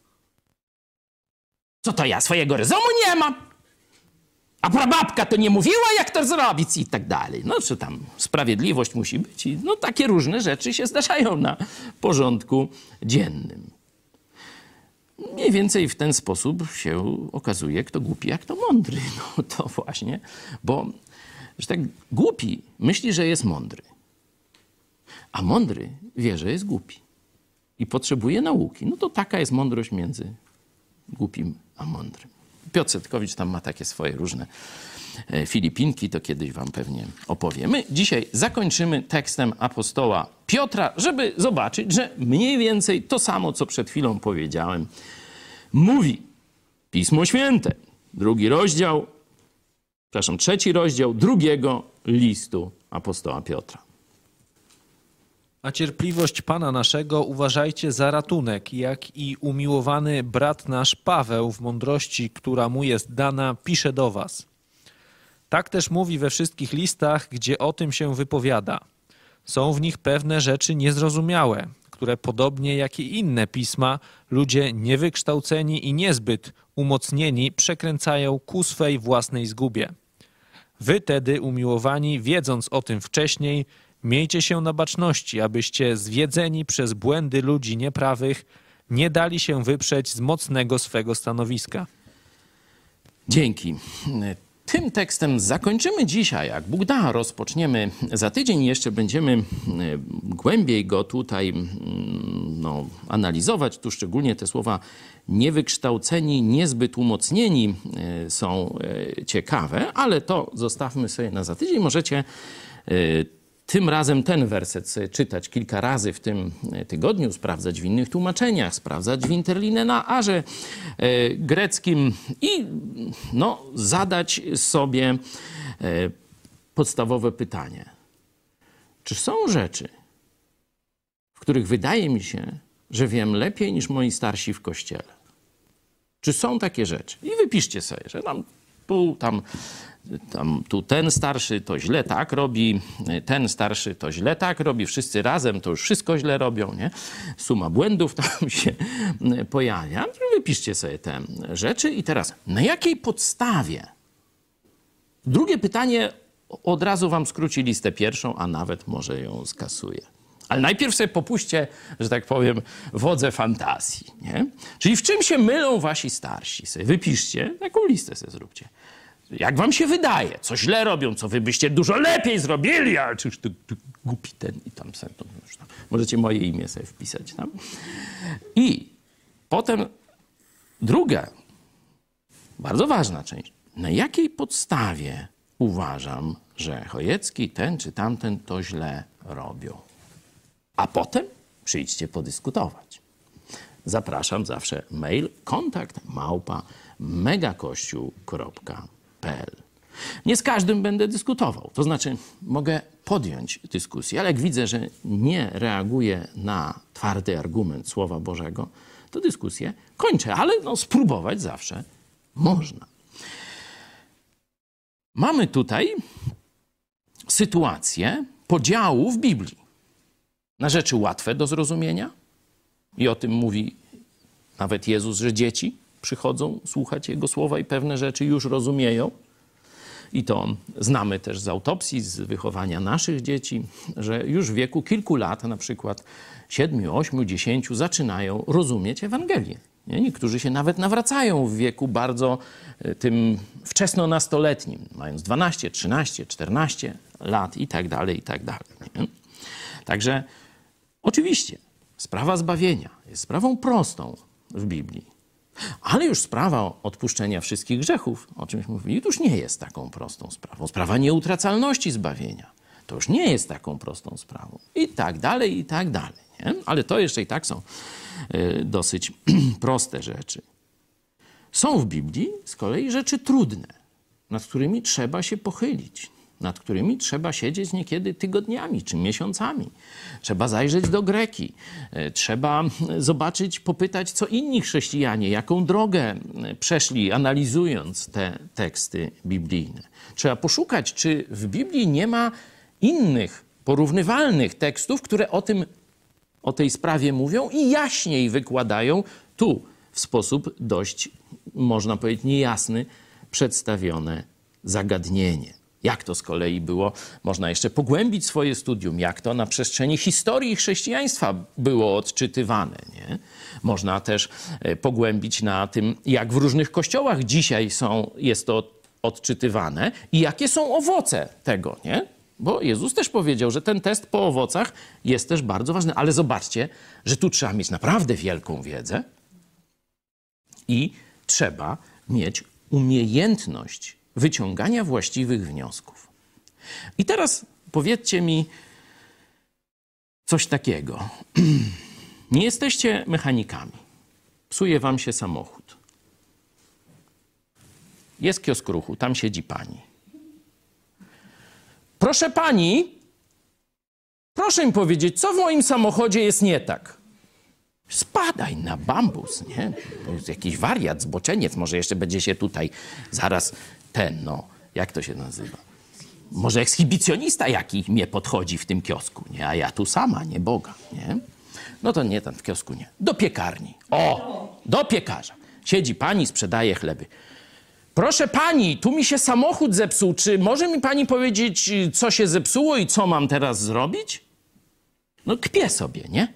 S4: Co to ja swojego rozumu nie mam? A prababka to nie mówiła, jak to zrobić i tak dalej. No czy tam sprawiedliwość musi być. I no takie różne rzeczy się zdarzają na porządku dziennym. Mniej więcej w ten sposób się okazuje, kto głupi, jak to mądry. No to właśnie, bo że tak głupi myśli, że jest mądry. A mądry wie, że jest głupi. I potrzebuje nauki. No to taka jest mądrość między głupim a mądrym. Piotr Setkowicz tam ma takie swoje różne filipinki, to kiedyś wam pewnie opowiemy. Dzisiaj zakończymy tekstem apostoła Piotra, żeby zobaczyć, że mniej więcej to samo, co przed chwilą powiedziałem, mówi Pismo Święte. Drugi rozdział, przepraszam, trzeci rozdział drugiego listu apostoła Piotra.
S6: A cierpliwość Pana naszego uważajcie za ratunek, jak i umiłowany brat nasz Paweł w mądrości, która mu jest dana, pisze do was. Tak też mówi we wszystkich listach, gdzie o tym się wypowiada. Są w nich pewne rzeczy niezrozumiałe, które podobnie jak i inne pisma, ludzie niewykształceni i niezbyt umocnieni przekręcają ku swej własnej zgubie. Wy tedy, umiłowani, wiedząc o tym wcześniej, miejcie się na baczności, abyście zwiedzeni przez błędy ludzi nieprawych nie dali się wyprzeć z mocnego swego stanowiska.
S4: Dzięki. Tym tekstem zakończymy dzisiaj. Jak Bóg da, rozpoczniemy za tydzień. Jeszcze będziemy głębiej go tutaj no, analizować. Tu szczególnie te słowa niewykształceni, niezbyt umocnieni są ciekawe, ale to zostawmy sobie na za tydzień. Możecie tym razem ten werset sobie czytać kilka razy w tym tygodniu, sprawdzać w innych tłumaczeniach, sprawdzać w Interlinearze na arze greckim i no, zadać sobie podstawowe pytanie. Czy są rzeczy, w których wydaje mi się, że wiem lepiej niż moi starsi w Kościele? Czy są takie rzeczy? I wypiszcie sobie, że tam tu, tam... Tam, tu ten starszy to źle tak robi, ten starszy to źle tak robi, wszyscy razem to już wszystko źle robią, nie? Suma błędów tam się pojawia. Wypiszcie sobie te rzeczy i teraz na jakiej podstawie? Drugie pytanie od razu wam skróci listę pierwszą, a nawet może ją skasuje. Ale najpierw sobie popuśćcie, że tak powiem, wodze fantazji, nie? Czyli w czym się mylą wasi starsi? Sobie wypiszcie, taką listę sobie zróbcie. Jak wam się wydaje, co źle robią, co wy byście dużo lepiej zrobili, ale czyż ty, ty głupi ten i tam, tam, tam. Możecie moje imię sobie wpisać tam. I potem druga, bardzo ważna część. Na jakiej podstawie uważam, że Chojecki, ten czy tamten to źle robią? A potem przyjdźcie podyskutować. Zapraszam zawsze mail kontakt małpa megakościół kropka p l. Nie z każdym będę dyskutował. To znaczy mogę podjąć dyskusję, ale jak widzę, że nie reaguje na twardy argument Słowa Bożego, to dyskusję kończę, ale no, spróbować zawsze można. Mamy tutaj sytuację podziału w Biblii na rzeczy łatwe do zrozumienia i o tym mówi nawet Jezus, że dzieci przychodzą słuchać Jego słowa i pewne rzeczy już rozumieją. I to znamy też z autopsji, z wychowania naszych dzieci, że już w wieku kilku lat, na przykład siedmiu, ośmiu, dziesięciu, zaczynają rozumieć Ewangelię. Nie? Niektórzy się nawet nawracają w wieku bardzo tym wczesnonastoletnim, mając dwanaście, trzynaście, czternaście lat i tak dalej, i tak dalej. Nie? Także oczywiście sprawa zbawienia jest sprawą prostą w Biblii. Ale już sprawa odpuszczenia wszystkich grzechów, o czymś mówili, to już nie jest taką prostą sprawą. Sprawa nieutracalności zbawienia to już nie jest taką prostą sprawą. I tak dalej, i tak dalej. Nie? Ale to jeszcze i tak są y, dosyć proste rzeczy. Są w Biblii z kolei rzeczy trudne, nad którymi trzeba się pochylić, nad którymi trzeba siedzieć niekiedy tygodniami czy miesiącami. Trzeba zajrzeć do Greki, trzeba zobaczyć, popytać, co inni chrześcijanie, jaką drogę przeszli, analizując te teksty biblijne. Trzeba poszukać, czy w Biblii nie ma innych, porównywalnych tekstów, które o tym, o tej sprawie mówią i jaśniej wykładają tu w sposób dość, można powiedzieć, niejasny, przedstawione zagadnienie. Jak to z kolei było, można jeszcze pogłębić swoje studium, jak to na przestrzeni historii chrześcijaństwa było odczytywane. Nie? Można też pogłębić na tym, jak w różnych kościołach dzisiaj są, jest to odczytywane i jakie są owoce tego. Nie? Bo Jezus też powiedział, że ten test po owocach jest też bardzo ważny. Ale zobaczcie, że tu trzeba mieć naprawdę wielką wiedzę i trzeba mieć umiejętność wyciągania właściwych wniosków. I teraz powiedzcie mi coś takiego. Nie jesteście mechanikami. Psuje wam się samochód. Jest kiosk ruchu, tam siedzi pani. Proszę pani, Proszę mi powiedzieć, co w moim samochodzie jest nie tak? Spadaj na bambus, nie? To jest jakiś wariat, zboczeniec, może jeszcze będzie się tutaj zaraz ten, no, jak to się nazywa? Może ekshibicjonista jaki mnie podchodzi w tym kiosku, nie? A ja tu sama, nie Boga, nie? No to nie, tam w kiosku nie. Do piekarni. O, do piekarza. Siedzi pani, sprzedaje chleby. Proszę pani, tu mi się samochód zepsuł. Czy może mi pani powiedzieć, co się zepsuło i co mam teraz zrobić? No kpię sobie, nie?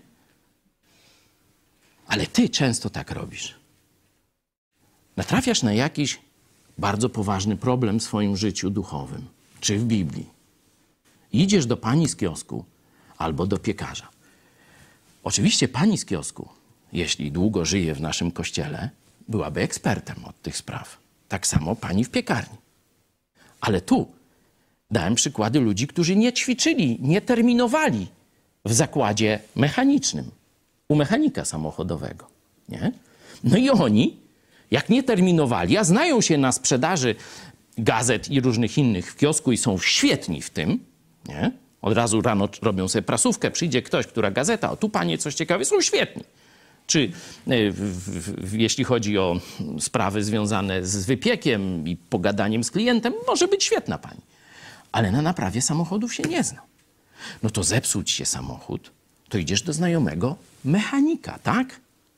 S4: Ale ty często tak robisz. Natrafiasz na jakiś bardzo poważny problem w swoim życiu duchowym, czy w Biblii. Idziesz do pani z kiosku albo do piekarza. Oczywiście pani z kiosku, jeśli długo żyje w naszym kościele, byłaby ekspertem od tych spraw. Tak samo pani w piekarni. Ale tu dałem przykłady ludzi, którzy nie ćwiczyli, nie terminowali w zakładzie mechanicznym, u mechanika samochodowego. Nie? No i oni, jak nie terminowali, a znają się na sprzedaży gazet i różnych innych w kiosku i są świetni w tym, nie? Od razu rano robią sobie prasówkę, przyjdzie ktoś, która gazeta, o tu panie coś ciekawe, są świetni. Czy w, w, w, jeśli chodzi o sprawy związane z wypiekiem i pogadaniem z klientem, może być świetna pani. Ale na naprawie samochodów się nie zna. No to zepsuł ci się samochód, to idziesz do znajomego mechanika, tak?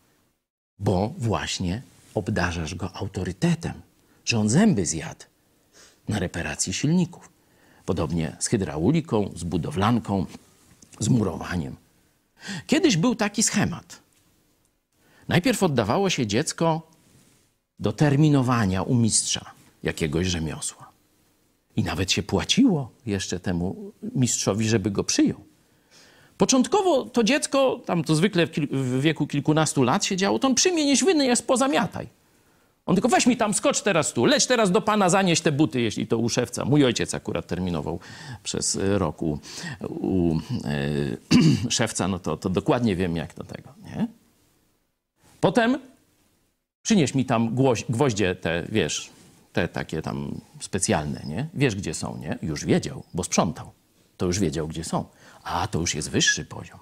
S4: Bo właśnie obdarzasz go autorytetem, że on zęby zjadł na reparacji silników. Podobnie z hydrauliką, z budowlanką, z murowaniem. Kiedyś był taki schemat. Najpierw oddawało się dziecko do terminowania u mistrza jakiegoś rzemiosła. I nawet się płaciło jeszcze temu mistrzowi, żeby go przyjął. Początkowo to dziecko, tam to zwykle w, kil- w wieku kilkunastu lat siedziało, to on przyjmie nieźwinny jest, pozamiataj. On tylko weź mi tam, skocz teraz tu, leć teraz do pana, zanieś te buty, jeśli to u szewca. Mój ojciec akurat terminował przez rok u, u e, szewca, no to, to dokładnie wiem jak do tego, nie? Potem przynieś mi tam gwoź, gwoździe te, wiesz, te takie tam specjalne, nie? Wiesz, gdzie są, nie? Już wiedział, bo sprzątał. To już wiedział, gdzie są. A, to już jest wyższy poziom.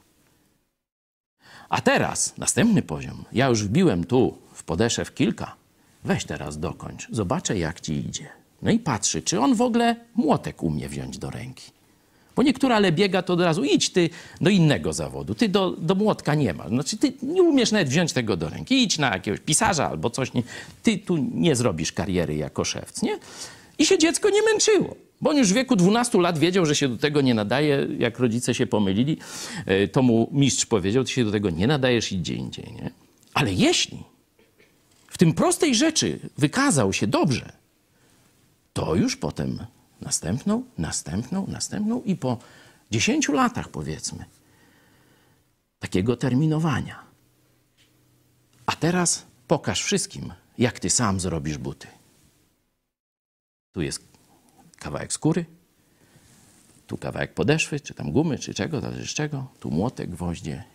S4: A teraz następny poziom. Ja już wbiłem tu w podeszew kilka. Weź teraz dokończ. Zobaczę, jak ci idzie. No i patrzy, czy on w ogóle młotek umie wziąć do ręki. Bo niektóra ale biega, to od razu idź ty do innego zawodu. Ty do, do młotka nie masz. Znaczy ty nie umiesz nawet wziąć tego do ręki. Idź na jakiegoś pisarza albo coś. Nie. Ty tu nie zrobisz kariery jako szewc, nie? I się dziecko nie męczyło. Bo on już w wieku dwunastu lat wiedział, że się do tego nie nadaje. Jak rodzice się pomylili, to mu mistrz powiedział, ty się do tego nie nadajesz, idź gdzie indziej, nie? Ale jeśli w tym prostej rzeczy wykazał się dobrze, to już potem następną, następną, następną i po dziesięciu latach, powiedzmy, takiego terminowania. A teraz pokaż wszystkim, jak ty sam zrobisz buty. Tu jest kawałek skóry, tu kawałek podeszwy, czy tam gumy, czy czego, zależy z czego, tu młotek, gwoździe.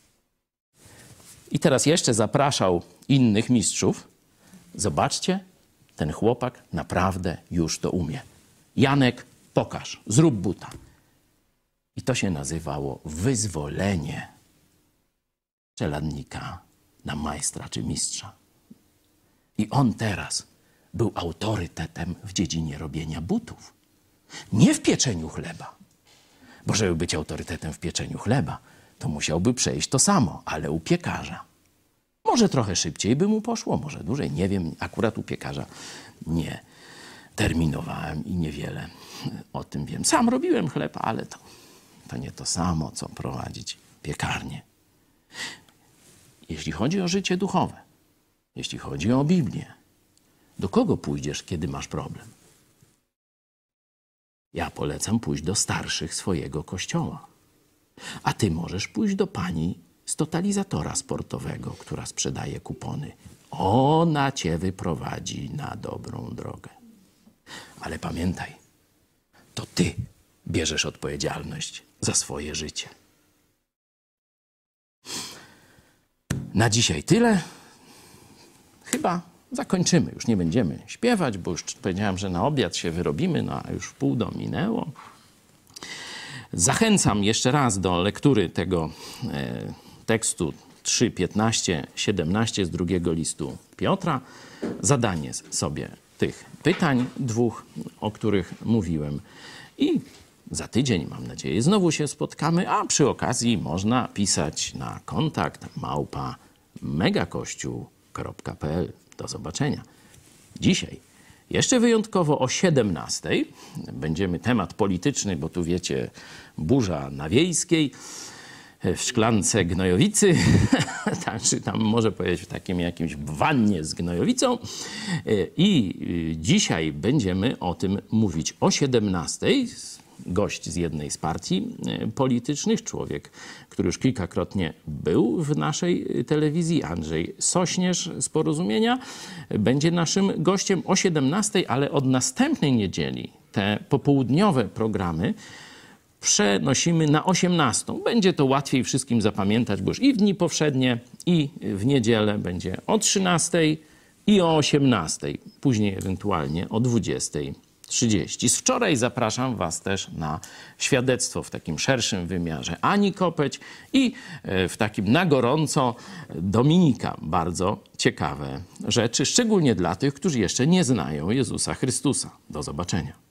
S4: I teraz jeszcze zapraszał innych mistrzów. Zobaczcie, ten chłopak naprawdę już to umie. Janek, pokaż, zrób buta. I to się nazywało wyzwolenie czeladnika na majstra czy mistrza. I on teraz był autorytetem w dziedzinie robienia butów. Nie w pieczeniu chleba. Bo żeby być autorytetem w pieczeniu chleba, to musiałby przejść to samo, ale u piekarza. Może trochę szybciej by mu poszło, może dłużej, nie wiem. Akurat u piekarza nie terminowałem i niewiele o tym wiem. Sam robiłem chleb, ale to, to nie to samo, co prowadzić piekarnię. Jeśli chodzi o życie duchowe, jeśli chodzi o Biblię, do kogo pójdziesz, kiedy masz problem? Ja polecam pójść do starszych swojego kościoła. A ty możesz pójść do pani z totalizatora sportowego, która sprzedaje kupony. Ona cię wyprowadzi na dobrą drogę. Ale pamiętaj, to ty bierzesz odpowiedzialność za swoje życie. Na dzisiaj tyle. Chyba zakończymy. Już nie będziemy śpiewać, bo już powiedziałem, że na obiad się wyrobimy, no a już pół do minęło. Zachęcam jeszcze raz do lektury tego e, tekstu trzy, piętnaście, siedemnaście z drugiego listu Piotra. Zadanie sobie tych pytań dwóch, o których mówiłem. I za tydzień, mam nadzieję, znowu się spotkamy, a przy okazji można pisać na kontakt małpa megakościół kropka p l. Do zobaczenia. Dzisiaj jeszcze wyjątkowo o siedemnastej będziemy temat polityczny, bo tu wiecie, burza na Wiejskiej, w szklance gnojowicy, czy tam może powiedzieć w takim jakimś wannie z gnojowicą. I dzisiaj będziemy o tym mówić o siedemnastej. Gość z jednej z partii politycznych, człowiek, który już kilkakrotnie był w naszej telewizji, Andrzej Sośnierz z Porozumienia, będzie naszym gościem o siedemnastej, ale od następnej niedzieli te popołudniowe programy przenosimy na osiemnastą. Będzie to łatwiej wszystkim zapamiętać, bo już i w dni powszednie, i w niedzielę będzie o trzynastej i o osiemnastej. Później ewentualnie o dwudziestej trzydzieści. Z wczoraj zapraszam Was też na świadectwo w takim szerszym wymiarze Ani Kopeć i w takim na gorąco Dominika. Bardzo ciekawe rzeczy, szczególnie dla tych, którzy jeszcze nie znają Jezusa Chrystusa. Do zobaczenia.